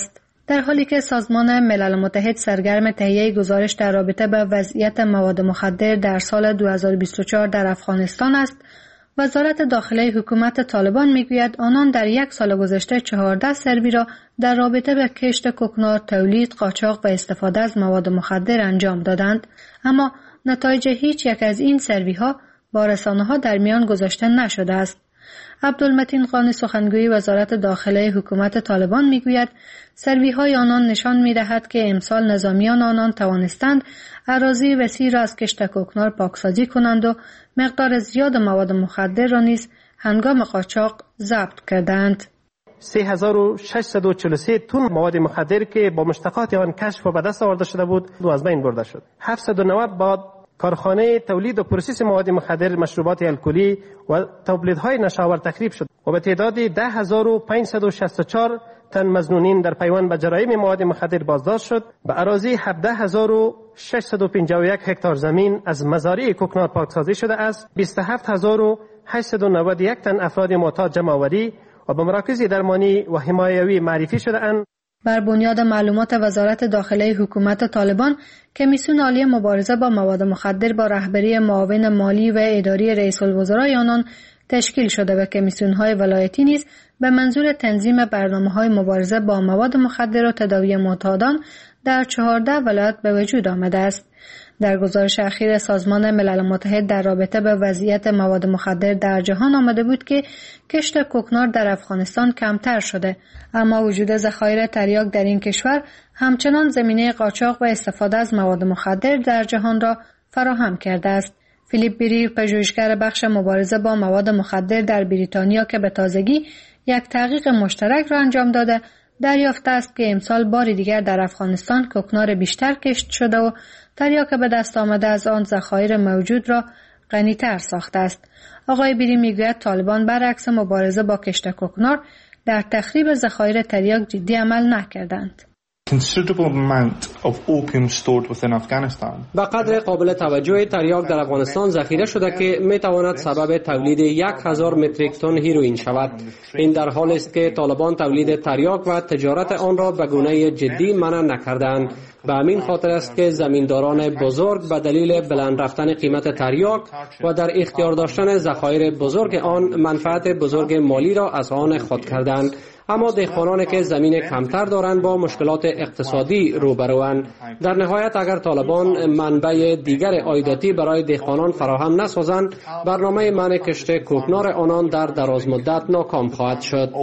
در حالی که سازمان ملل متحد سرگرم تهیه گزارش در رابطه با وضعیت مواد مخدر در سال دو هزار و بیست و چهار در افغانستان است، وزارت داخله حکومت طالبان میگوید آنان در یک سال گذشته چهارده سروی را در رابطه با کشت کوکنار، تولید، قاچاق و استفاده از مواد مخدر انجام دادند، اما نتایج هیچ یک از این سروی ها با رسانه ها در میان گذاشته نشده است. عبدالمتین قانی سخنگوی وزارت داخله حکومت طالبان میگوید سروی های آنان نشان میدهد که امسال نظامیان آنان توانستند اراضی وسیع را از کشت کوکنار پاکسازی کنند و مقدار زیاد مواد مخدر را نیز هنگام قاچاق ضبط کردند. سه هزار و ششصد و چهل و سه تن مواد مخدر که با مشتقات آن کشف و به دست آورده شده بود دو از بین برده شد. هفتصد و نود بعد کارخانه تولید و پروسس مواد مخدر، مشروبات الکلی و تولیدهای نشاور تخریب شد و به تعداد ده هزار و پانصد و شصت و چهار تن مظنونین در پیوند به جرایم مواد مخدر بازداشت شد. به اراضی هفده هزار و ششصد و پنجاه و یک هکتار زمین از مزارع کوکنار پاکسازی شده است. بیست و هفت هزار و هشتصد و نود و یک تن افراد معتاد جمع آوری و به مراکز درمانی و حمایوی معرفی شده اند. بر بنیاد معلومات وزارت داخله حکومت طالبان، کمیسیون عالی مبارزه با مواد مخدر با رهبری معاون مالی و اداری رئیس الوزرای آنان تشکیل شده و کمیسیون‌های ولایتی نیز به منظور تنظیم برنامه‌های مبارزه با مواد مخدر و تداوی معتادان در چهارده ولایت به وجود آمده است. در گزارش اخیر سازمان ملل متحد در رابطه با وضعیت مواد مخدر در جهان آمده بود که کشت کوکنار در افغانستان کمتر شده، اما وجود ذخایر تریاک در این کشور همچنان زمینه قاچاق و استفاده از مواد مخدر در جهان را فراهم کرده است. فیلیپ بیری، پژوهشگر بخش مبارزه با مواد مخدر در بریتانیا که به تازگی یک تحقیق مشترک را انجام داده، دریافته است که امسال بار دیگر در افغانستان کوکنار بیشتر کشت شده و تریاک به دست آمده از آن ذخایر موجود را غنی‌تر ساخته است. آقای بیری میگوید طالبان برعکس مبارزه با کشت کوکنار در تخریب ذخایر تریاک جدی عمل نکردند. considerable amount of opium stored within Afghanistan. به قدر قابل توجه تریاک در افغانستان ذخیره شده که می تواند سبب تولید یک هزار متریک تن هیروئین شود. این در حالی است که طالبان تولید تریاک و تجارت آن را به گونه جدی منع نکردند. به همین خاطر است که زمینداران بزرگ به دلیل بلند رفتن قیمت تریاک و در اختیار داشتن ذخایر بزرگ آن منفعت بزرگ مالی را از آن خود کردند. اما دهقانانی که زمین کمتر دارند با مشکلات اقتصادی روبروند. در نهایت اگر طالبان منبع دیگر عایداتی برای دهقانان فراهم نسازند، برنامه منع کشت کوکنار آنان در دراز مدت ناکام خواهد شد.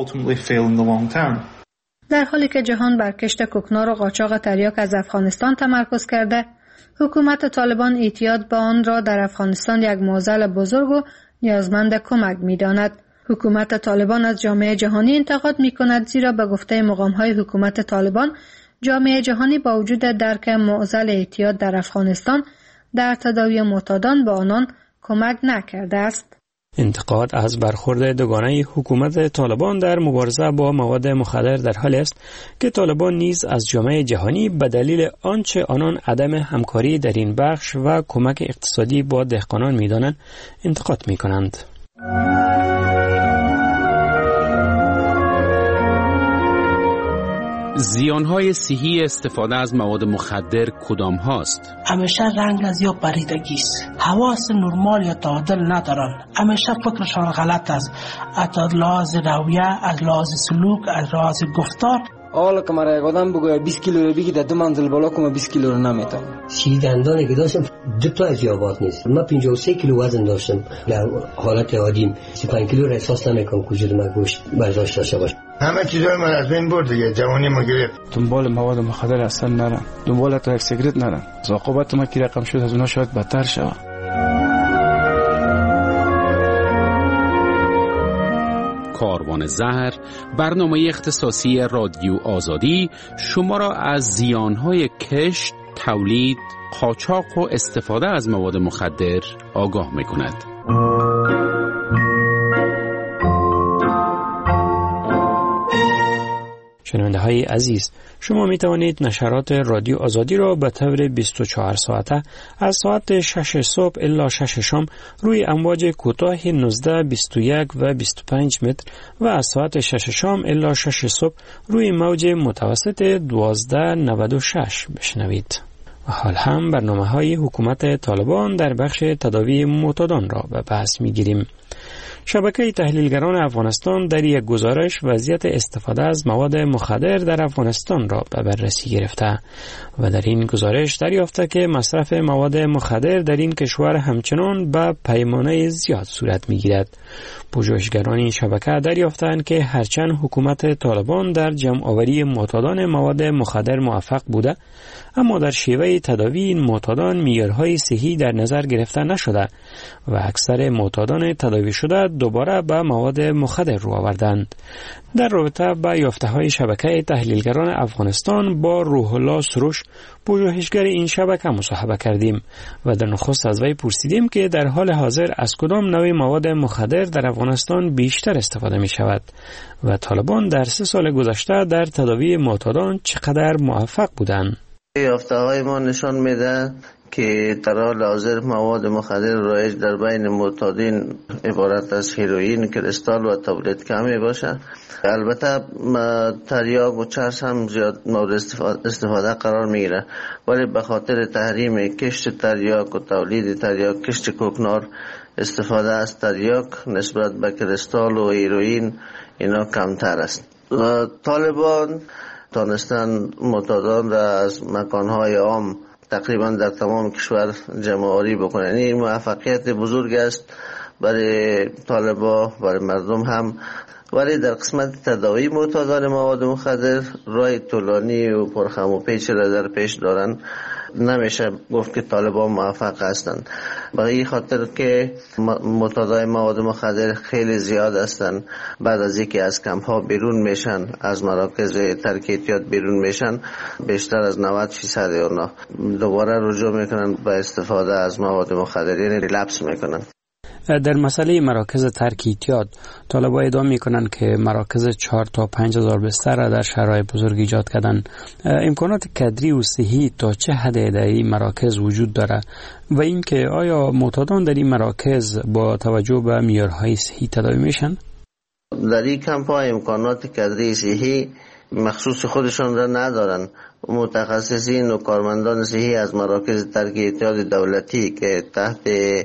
در حالی که جهان بر کشت کوکنار و قاچاق تریاک از افغانستان تمرکز کرده، حکومت طالبان اعتیاد به آن را در افغانستان یک معضل بزرگ و نیازمند کمک می‌داند. حکومت طالبان از جامعه جهانی انتقاد می‌کند زیرا به گفته مقام‌های حکومت طالبان جامعه جهانی با وجود درک معضل اعتیاد در افغانستان در تداوی معتادان به آنان کمک نکرده است. انتقاد از برخورد دوگانه حکومت طالبان در مبارزه با مواد مخدر در حالی است که طالبان نیز از جامعه جهانی به دلیل آنچه آنان عدم همکاری در این بخش و کمک اقتصادی با دهقانان می‌دانند انتقاد می‌کنند. زیانهای صحی استفاده از مواد مخدر کدام هاست؟ همیشه رنگ از یا پریدگی است، حواس نرمال یا تعادل ندارن، همیشه فکرشان غلط است، از لحاظ رویه، از لحاظ سلوک، از لحاظ گفتار. حالا که مرا یک آدم بگوید بیست کیلو رو بگی در دو منزل بالا کنم بیست کیلو رو نمیتونم. سی دندانی که داشتم دو تا از یابات نیست. من پنجاه و سه کیلو وزن داشتم. در حالت عادیم سی و پنج کیلو را احساس نمیکنم که وجود من گوشت برداشت داشته باشه. همه چیزا من از بین برد دیگه، جوانی ما گرفت. دنبال مواد مخدر اصلا نرم، دنبال تا یک سیگرت نرم. عاقبت ما کی رقم شد از اونها شاید بدتر شود. کاروان زهر، برنامه اختصاصی رادیو آزادی شما را از زیانهای کشت، تولید، قاچاق و استفاده از مواد مخدر آگاه می‌کند. شنونده شنونده های عزیز، شما می توانید نشرات رادیو آزادی را به طور بیست و چهار ساعته از ساعت شش صبح الی شش شام روی امواج کوتاه نوزده، بیست و یک و بیست و پنج متر و از ساعت شش شام الی شش صبح روی موج متوسط دوازده نود و شش بشنوید. و حال هم برنامه های حکومت طالبان در بخش تداوی معتادان را به بحث می گیریم. شبکه تحلیلگران افغانستان در یک گزارش وضعیت استفاده از مواد مخدر در افغانستان را به بررسی گرفته و در این گزارش دریافته که مصرف مواد مخدر در این کشور همچنان به پیمانه زیاد صورت می‌گیرد. پژوهشگران این شبکه دریافتند که هرچند حکومت طالبان در جمع‌آوری معتادان مواد مخدر موفق بوده، اما در شیوه تداوی این معتادان معیارهای صحی در نظر گرفته نشده و اکثر معتادان تداوی شده دوباره به مواد مخدر رو آوردند. در رابطه با یافته‌های شبکه تحلیلگران افغانستان با روح الله سروش، پژوهشگر این شبکه، مصاحبه کردیم و در نخست از وی پرسیدیم که در حال حاضر از کدام نوع مواد مخدر در افغانستان بیشتر استفاده می شود و طالبان در سه سال گذشته در تداوی معتادان چقدر موفق بودند. یافته‌های ما نشان میده که در حال حاضر مواد مخدر رایج در بین معتادین عبارت از هیروئین، کریستال و تابلت کمی باشه. البته تریاک و چرس هم زیاد مورد استفاده قرار میگیره، ولی به خاطر تحریم کشت تریاک و تولید تریاک، کشت کوکنار، استفاده از تریاک نسبت به کریستال و هیروئین اینا کمتر است. طالبان تانستن معتادان را از مکانهای عام تقریبا در تمام کشور جمع‌آوری بکنن. این موفقیت بزرگ است برای طالبان، برای مردم هم، ولی در قسمت تداوی معتادان مواد مخدر راه طولانی و پرخم و پیچ را در پیش دارن. نمیشه گفت که طالبان موفق هستند، به این خاطر که معتادان مواد مخدر خیلی زیاد هستند. بعد از اینکه از کمپ ها بیرون میشن، از مراکز ترک اعتیاد بیرون میشن، بیشتر از نود فیصد اونا دوباره رجوع میکنن به استفاده از مواد مخدر، یعنی ریلپس میکنن. در مسئله مراکز ترک اعتیاد، طالبان ادعا میکنند که مراکز چهار تا پنج هزار بستر را در شهرهای بزرگ ایجاد کردن. امکانات کادری و صحی تا چه حد در این مراکز وجود داره و اینکه آیا معتادان در این مراکز با توجه به معیارهای صحی تداوی میشن؟ در این کمپ ها امکانات کادری صحی مخصوص خودشان را ندارن. متخصصین و کارمندان صحی از مراکز ترک اعتیاد دولتی که تحت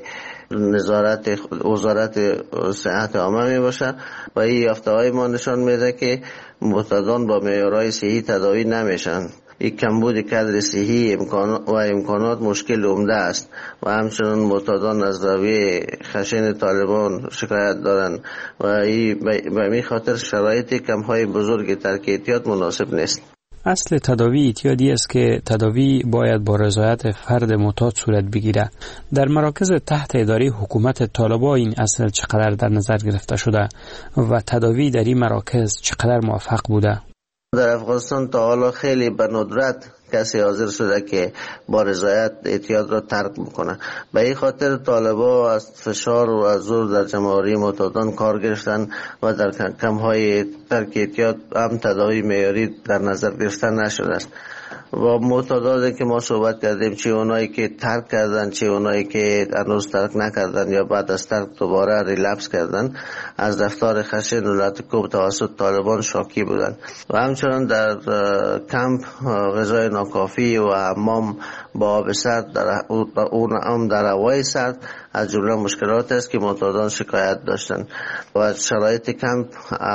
نظارت وزارت صحت عامه می باشه و این یافته‌های ما نشان میده که معتادان با معیارهای صحی تداوی نمیشن. این کمبود کادر صحی امکان و امکانات مشکل عمده است و همچنین معتادان از روی خشن طالبان شکایت دارند و این به این خاطر شرایط کمپ‌های بزرگ ترک اعتیاد مناسب نیست. اصل تداوی اعتیادی است که تداوی باید با رضایت فرد معتاد صورت بگیره. در مراکز تحت اداره حکومت طالبان این اصل چقدر در نظر گرفته شده و تداوی در این مراکز چقدر موفق بوده؟ در افغانستان تا حالا خیلی به ندرت کسی حاضر شده که با رضایت اعتیاد را ترک بکنه. به این خاطر طالبان از فشار و از زور در جمع‌آوری معتادان کار گرفتن و در کمپ‌های ترک اعتیاد هم تداوی معیاری در نظر گرفته نشده است. و معتادانی که ما صحبت کردیم، چه اونایی که ترک کردن، چه اونایی که هنوز ترک نکردن یا بعد از ترک دوباره ریلپس کردن، از رفتار خشن و لطکوب توسط طالبان شاکی بودن و همچنان در کمپ غذای ناکافی و حمام با آب سرد در اون هم در هوای سرد از جمله مشکلات است که معتادان شکایت داشتن و شرایط کمپ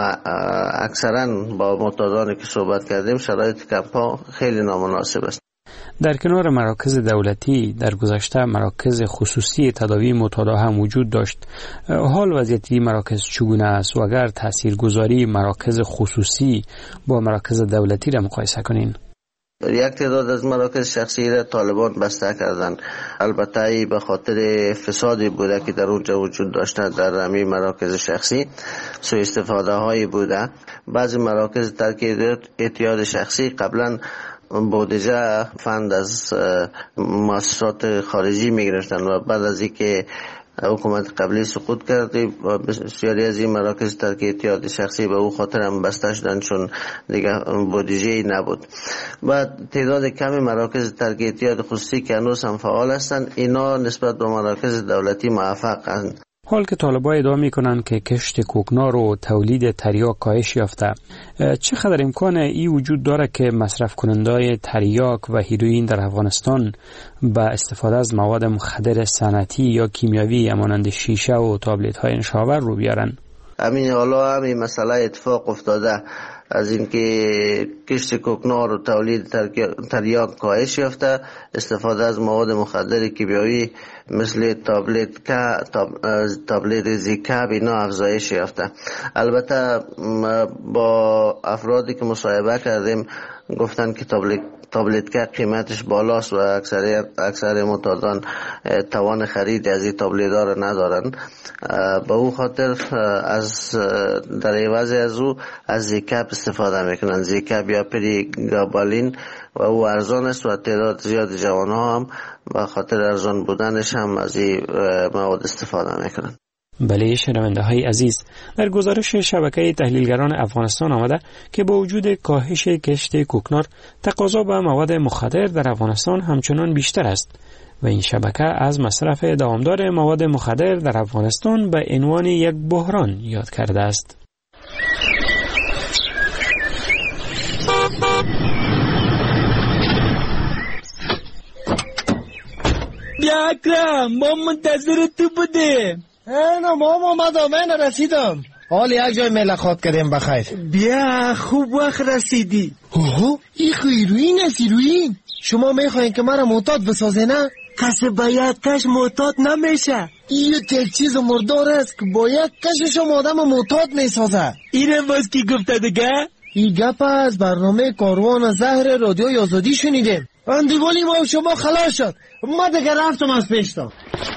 اکثرا با معتادانی که صحبت کردیم شرایط کمپ ها خیلی نامناسب است. در کنار مراکز دولتی در گذشته مراکز خصوصی تداوی معتادا هم وجود داشت. حال وضعیت این مراکز چگونه است و اگر تاثیرگذاری مراکز خصوصی با مراکز دولتی را مقایسه کنین؟ یک تعداد از مراکز شخصی را طالبان بسته کردن. البته به خاطر فسادی بوده که در اونجا وجود داشته در همین مراکز شخصی، سوء استفاده هایی بوده. بعضی مراکز ترک اعتیاد شخصی قبلا بودجه فند از مؤسسات خارجی میگرفتن و بعد از اینکه حکومت قبلی سقوط کردی و بسیاری از این مراکز ترک احتیاط شخصی به او خاطر هم بسته شدن چون دیگه بودجه نبود و تعداد کمی مراکز ترک احتیاط خصوصی که هنوز هم فعال هستند اینا نسبت به مراکز دولتی موفق هستند. حال که طالبان ادعا میکنند که کشت کوکنار و تولید تریاک کاهش یافته، چقدر امکان این وجود داره که مصرف کنندای تریاک و هیروئین در افغانستان با استفاده از مواد مخدر صنعتی یا کیمیاوی مانند شیشه و تابلت های نشاور رو بیارن؟ همین حالا همین مسئله اتفاق افتاده از اینکه کشت کوکنار و تولید تریاک کاهش یافته، استفاده از مواد مخدر کیمیاوی مثل تابلت کا تابلت زیکا اینا افزایش یافته. البته با افرادی که مصاحبه کردیم گفتن که تابلت تابلت که قیمتش بالاست و اکثر اکثر معتادان توان خرید از این تابلت ها را ندارن. به اون خاطر از در عوض از او از زیکاپ استفاده میکنن، زیکاپ یا پریگابالین و او ارزان است و تعداد زیاد جوان ها هم به خاطر ارزان بودنش هم از این مواد استفاده میکنن. بله شنونده های عزیز، در گزارش شبکه تحلیلگران افغانستان آمده که با وجود کاهش کشت کوکنار تقاضا به مواد مخدر در افغانستان همچنان بیشتر است و این شبکه از مصرف دوامدار مواد مخدر در افغانستان به عنوان یک بحران یاد کرده است. بیا اکرم، ما منتظر تو بودیم. اینا مام آمدم، من رسیدم. حال یک جای ملاقات کردیم بخیر. بیا خوب وقت رسیدی. اوه این هیروئین است، هیروئین. شما میخواین که مرا معتاد بسازه نه؟ کسی با یک کش معتاد نمیشه. این یک چیز مردار است که با یک کشش هم آدم معتاد میسازه. اینه باز کی گفته دیگه؟ این گپ از برنامه کاروان زهر رادیوی آزادی شنیدیم. اندیوالی ما و شما خلاص شد. ما دیگه رفتم از پیشتا.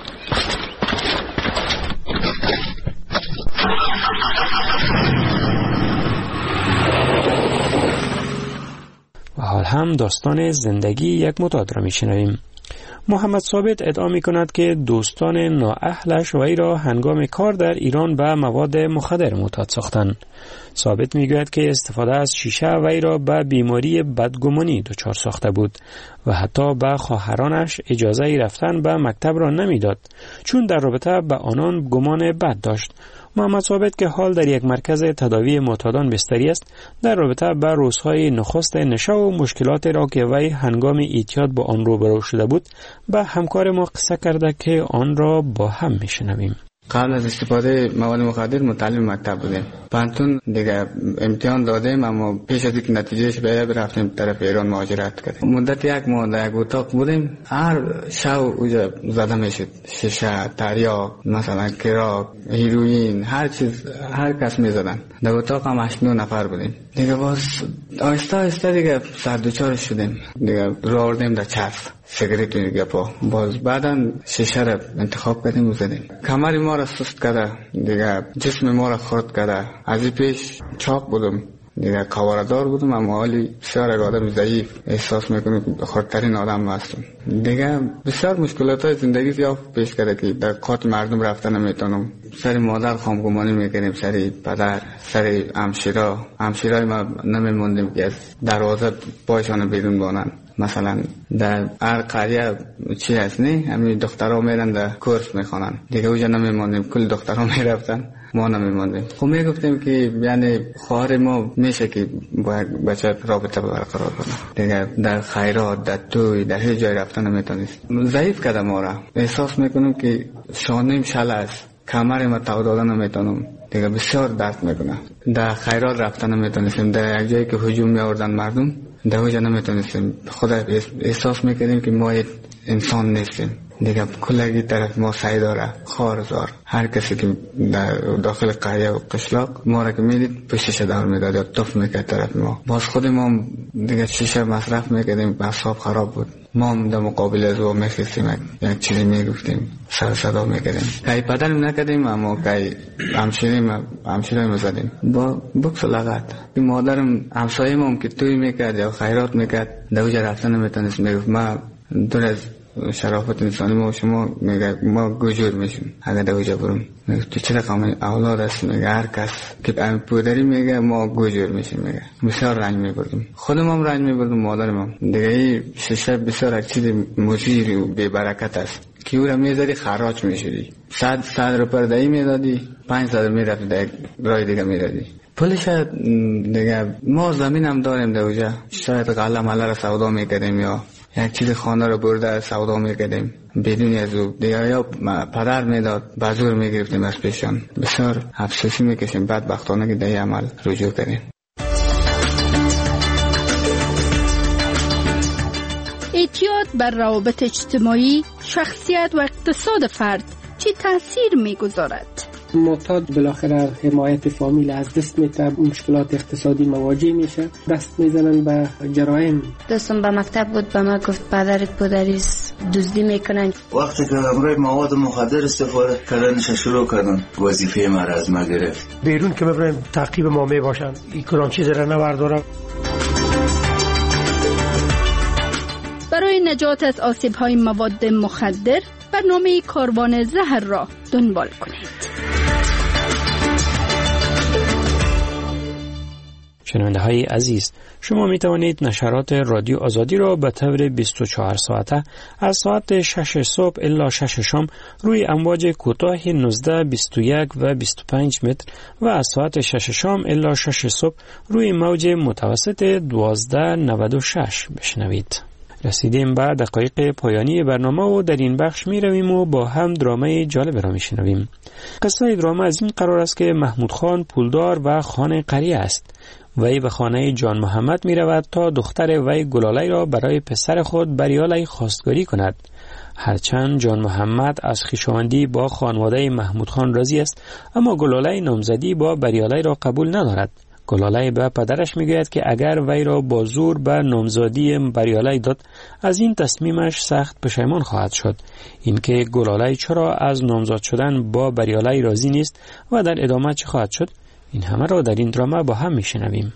و حال هم داستان زندگی یک معتاد را میشنویم. محمد ثابت ادعا می کند که دوستان نااهلش وی را هنگام کار در ایران به مواد مخدر معتاد ساختند. ثابت می گوید که استفاده از شیشه وی را به بیماری بدگمانی دچار ساخته بود و حتی به خواهرانش اجازه رفتن به مکتب را نمیداد چون در رابطه به آنان گمان بد داشت. محمد ثابت که حال در یک مرکز تداوی معتادان بستری است، در رابطه با روزهای نخست نشه و مشکلات را که وی هنگام اعتیاد با آن روبرو شده بود با همکار ما قصه کرده که آن را با هم میشنویم. قبل از استفاده مواد مخدر متعلم مکتب بودیم. پانتون دیگه امتحان دادیم اما پیش از اینکه نتیجهش بیاد رفتیم طرف ایران مهاجرت کردیم. مدت یک ماه در یک اتاق بودیم. هر شب اونجا زده میشد شیشه، تریاک، مثلا کراک، هیروئین، هر چیز هر کس میزدن. در اتاق هم هشت نه نفر بودیم. دیگه باز آهسته آهسته دیگه سردوچار شدیم. دیگه راه آوردیم در چرخ. سیگارت میگه پا باز بعدن شیشه را انتخاب کردیم و زدیم. کمر ما را سست کرده، دیگه جسم ما را خرد کرده. از این پیش چاق بودم، دیگه کواردار بودم اما حالی بسیار آدم ضعیف احساس میکنم، خردترین آدم هستم. دیگه بسیار مشکلات های زندگی زیاد پیش کرده که در قاط مردم رفتن نمیتونم. سر مادر خامگمانی میکنیم، سر پدر، سر همشیرا همشیرای ما نمیموندیم که از دروازه پایشان بیرون بانن. مثلا در هر قریه چی هست نه همین دخترها میرن در کورس میخوانن، دیگه اوجا نمیماندیم، کل دخترها میرفتن ما نمیماندیم. خب میگفتیم که یعنی خواهر ما میشه که با یک بچه رابطه برقرار کنه، دیگه در خیرات، در توی، در هیچ جای رفتن نمیتونست. ضعیف کرده ما را. احساس میکنم که شانیم شل است، کمر ما تو دادن نمیتونم، دیگه بسیار درد میکنه. در خیرات رفتن نمیتونستیم، در یک جایی که هجوم میآوردن مردم در اوجا نمیتونستیم. خود احساس میکردیم که ما انسان نیستیم، دیگه کلگی طرف ما سعی داره، خارزار هر کسی که در داخل قریه و قشلاق ما را که میدید پشتش دار میداد یا توف میکرد طرف ما. باز خود ما دیگه شیشه مصرف میکردیم، اعصاب خراب بود. ما هم در مقابل از او میخیستیم، یک چیزی میگفتیم، سر صدا میکردیم. کهی پدرم نکردیم اما کهی همشیریم همشیریم زدیم با بکس و لغت. مادرم همسایه ما هم که توی میکرد یا خیرات میکرد در اوجا رفتن نمیتونست، میگفت ما دور از شرافت انسانی ما شما میگه ما گوجور میشیم اگر دوجا برم تو چه رقم اولاد است میگه هر کس که پدری میگه ما گوجور میشیم میگه بسیار رنج میبردم خودم هم رنج میبردم مادرم هم دیگه این شش بسیار یک چیز مزیر و بی برکت است که او را میذاری خراج میشدی صد صد رو پر دهی میدادی پنج صد میرفت در رای دیگه میدادی پولش دیگه ما زمین هم داریم دوجا شاید غله مله را سودا میکردیم یا یک چیز خانه رو برده سودا میکردیم بدون از او دیگه یا پدر میداد بازور میگرفتیم از پیشان بسیار افسوسی میکشیم بدبختانه که در عمل رجوع کردیم. اعتیاد بر روابط اجتماعی، شخصیت و اقتصاد فرد چه تاثیر میگذارد؟ معتاد بالاخره حمایت فامیل از دست میده، مشکلات اقتصادی مواجه میشه، دست میزنن به جرایم. دوستم به مکتب بود به ما گفت پدرت پدریست دزدی میکنن. وقتی که امروز مواد مخدر استفاده کردنش شروع کردن وظیفه ما را از ما گرفت. بیرون که ببینیم تعقیب ما میباشن این کلان چیز را نبردارن. برای نجات از آسیب‌های مواد مخدر برنامه کاروان زهر را دنبال کنید. شنونده های عزیز، شما می توانید نشرات رادیو آزادی را به طور بیست و چهار ساعته از ساعت شش صبح الی شش شام روی امواج کوتاه نوزده، بیست و یک و بیست و پنج متر و از ساعت شش شام الی شش صبح روی موج متوسط دوازده نود و شش بشنوید. رسیدیم به دقایق پایانی برنامه و در این بخش می رویم و با هم درامه جالب را می شنویم. قصه درامه از این قرار است که محمود خان پولدار و خانه قریه است. وی به خانه جان محمد می رود تا دختر وی گلاله را برای پسر خود بریاله خواستگاری کند. هرچند جان محمد از خویشاوندی با خانواده محمود خان راضی است، اما گلاله نامزدی با بریاله را قبول ندارد. گلاله به پدرش میگوید که اگر وی را با زور به نامزدی بریاله داد از این تصمیمش سخت پشیمان خواهد شد. اینکه گلاله چرا از نامزد شدن با بریاله راضی نیست و در ادامه چه خواهد شد، این همه را در این درامه با هم میشنویم.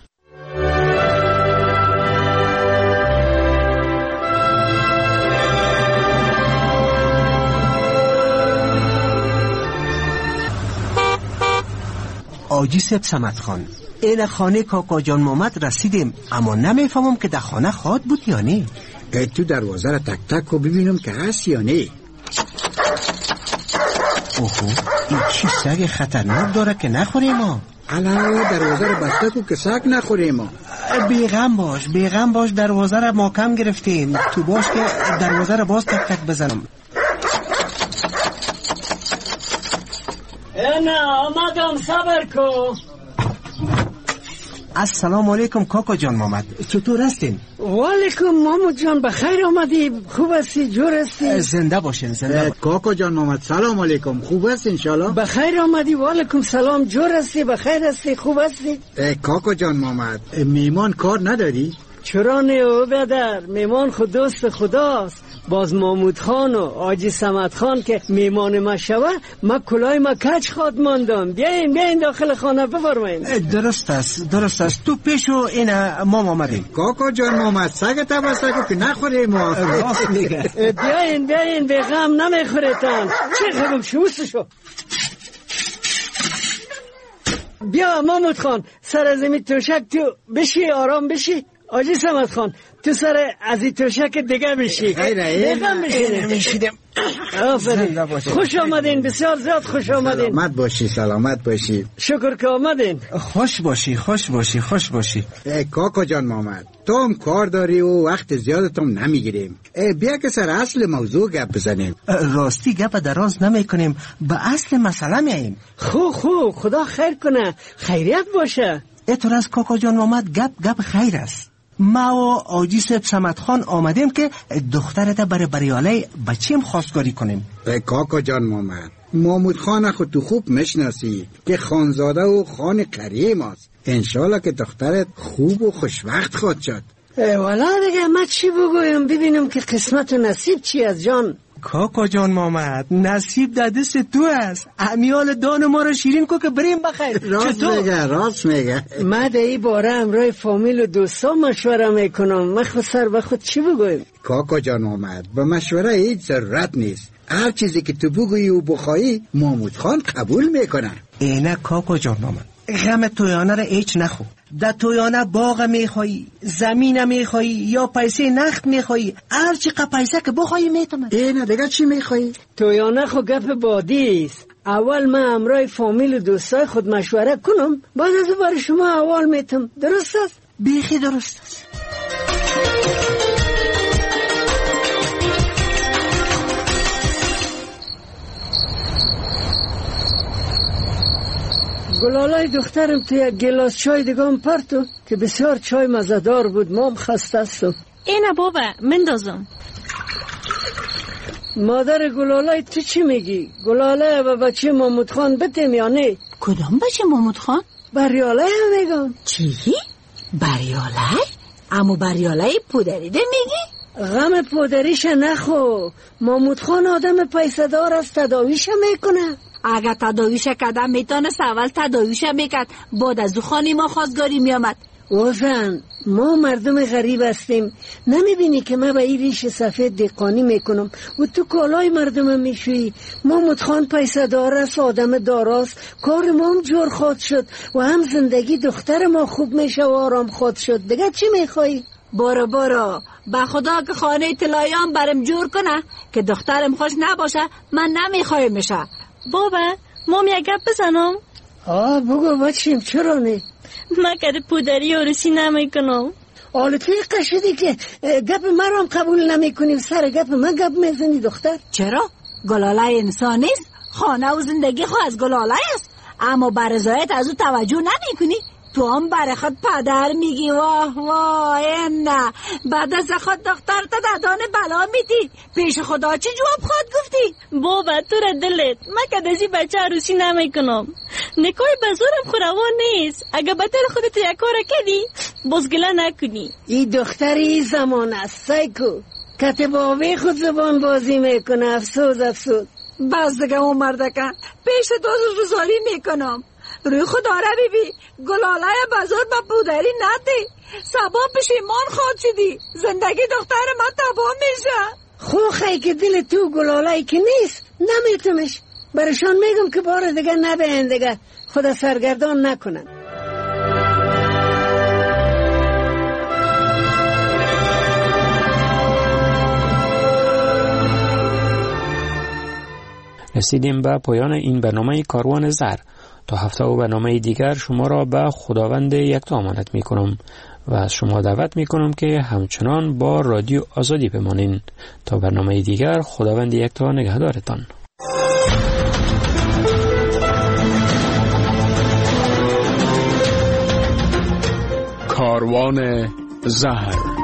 آجی سب سمت خان، این خانه کاکا جان محمد رسیدیم، اما نمیفهمم که در خانه خواد بود یا نه. تو دروازه را تک تک و ببینم که هست یا نه. اوهو، این چی سگ خطرناک داره که نخوریم ما؟ علاوه دروازه را بسته کو که سگ نخوریم ما. بیغم باش بیغم باش دروازه را ما کم گرفتیم. تو باش که دروازه را باز تک تک بزنم. نه آمدم، صبر کو. السلام علیکم کاکا جان محمد، چطور هستین؟ وعلیکم محمد جان، بخیر آمدی، خوب هستی، جور هستی؟ زنده باشین زنده باشین. کاکا جان محمد سلام علیکم، خوب هستی انشالله؟ بخیر آمدی، وعلیکم سلام، جور هستی، بخیر هستی، خوب هستی؟ کاکا جان محمد میمان کار نداری؟ چرا نه او بدر، میمان خود دوست خداست. باز محمود خان و آجی سمت خان که میمان ما شوه، ما کلای ما کچ خواد ماندم. بیاین بیاین داخل خانه بفرمایین. درست است درست است، تو پیشو اینا ما آمدیم. کاکا جان محمد سگ تبسکو که نخوریم ما. راست میگه. بیاین بیاین به غم نمیخوریتن. چه خبم شوستشو. بیا محمود خان، سر زمین توشک تو بشی، آرام بشی. آجی سمت خان تو سر از این توشک دیگه بشی. دیگه میشیدم. آفرین، خوش آمدین، بسیار زیاد خوش آمدین. سلامت باشی سلامت باشی. شکر که آمدین. خوش باشی خوش باشی خوش باشی. کاکا جان محمد، تو هم کار داری و وقت زیادتم نمیگیریم. بیا که سر اصل موضوع گپ بزنیم. راستی گپ دراز نمی کنیم، به اصل مسئله میاییم. خو خو خدا خیر کنه، خیریت باشه. اتر از کاکا جان محمد گپ گپ خیر است. ما و آجی سب سمت خان آمدیم که دخترت برای بریاله بچیم خواستگاری کنیم. کاکا جان محمد، محمود خان خود تو خوب مشناسی که خانزاده و خان قریه ماست. انشالله که دخترت خوب و خوشوقت خواهد شد. والا دیگه من چی بگویم، ببینم که قسمت و نصیب چی از جان. کاکا جان محمد، نصیب در دست تو است. امیال دان ما رو شیرین کو که بریم بخیر. راست میگه راست میگه. من در این باره امرای فامیل و دوستا مشوره میکنم. من خود سر به خود چی بگویم؟ کاکا جان محمد، به مشوره هیچ ضرورت نیست. هر چیزی که تو بگویی و بخوایی محمود خان قبول میکنه. اینه کاکا جان محمد، غم تویانه را هیچ نخو. در تویانه باغ میخوایی، زمین میخوایی یا پیسه نخت میخوایی، هر چی که پیسه که بخوایی میتونه. اینه دیگه چی میخوایی؟ تویانه خو گپ بادی است. اول من امرای فامیل و دوستای خود مشوره کنم، بعد از برای شما اول میتم. درست است؟ بیخی درست است. گلالای دخترم تو یک گلاس چای دیگم پرتو که بسیار چای مزدار بود. مام خسته هستم. اینه بابا مندازم. مادر گلالای تو چی میگی؟ گلالای و بچه محمود خان بتیم یا نه؟ کدام بچه محمود خان؟ بریالای هم میگم. چی؟ بریالای؟ امو بریالای پودریده میگی؟ غم پودریش نخو. محمود خان آدم پیسه دار است، تداویش میکنه. اگر تداویش کدم میتونه اول تداویش میکرد، بعد از او خانی ما خواستگاری میامد. وزن ما مردم غریب هستیم. نمیبینی که من به این ریش سفید دقانی میکنم و تو کالای مردم میشوی؟ محمود خان پیسه دار است، آدم داراست، کار ما هم جور خود شد و هم زندگی دختر ما خوب میشه و آرام خود شد. دیگه چی میخوایی؟ برو برو، به خدا که خانه طلایان برم جور کنه که دخترم خوش نباشه من نمیخوایم میشه. بابا مام یک گپ بزنم؟ آه بگو بچیم. چرا نه؟ من که پودری و رسی نمی کنم. آله توی قشدی که گپ من هم قبول نمی کنیم، سر گپ من گپ میزنی دختر. چرا؟ گلالای انسان نیست؟ خانه و زندگی خو از گلالای است، اما برزایت از او توجه نمی کنی؟ تو هم برای خود پدر میگی. واه واه نه، بعد از خود دختر تا ددان بلا میدی. پیش خدا چی جواب خود گفتی؟ بابا تو را دلت، من که دزی بچه عروسی نمی کنم. نکای بزرم خوروان نیست. اگه بطر خودت یک کار کردی بزگله نکنی. این دختری زمان است سایکو، کتباوی خود زبان بازی میکنه. افسوس افسوس. بس دیگه اون مردکه پیش دوست روزالی میکنم. روی خدا را بیبی، گلالای بزرگ با پودری ندی. سبا پشیمان خود شدی، زندگی دختر ما تباه میشه. خوخی که دل تو گلالای که نیست نمیتونش. برشان میگم که بار دیگه نبین دیگه، خدا سرگردان نکنن. رسیدیم به پایان این برنامه کاروان زر. تا هفته و برنامه دیگر شما را به خداوند یکتا امانت می کنم و از شما دعوت می کنم که همچنان با رادیو آزادی بمانین. تا برنامه دیگر خداوند یکتا نگهدارتان. کاروان زهر.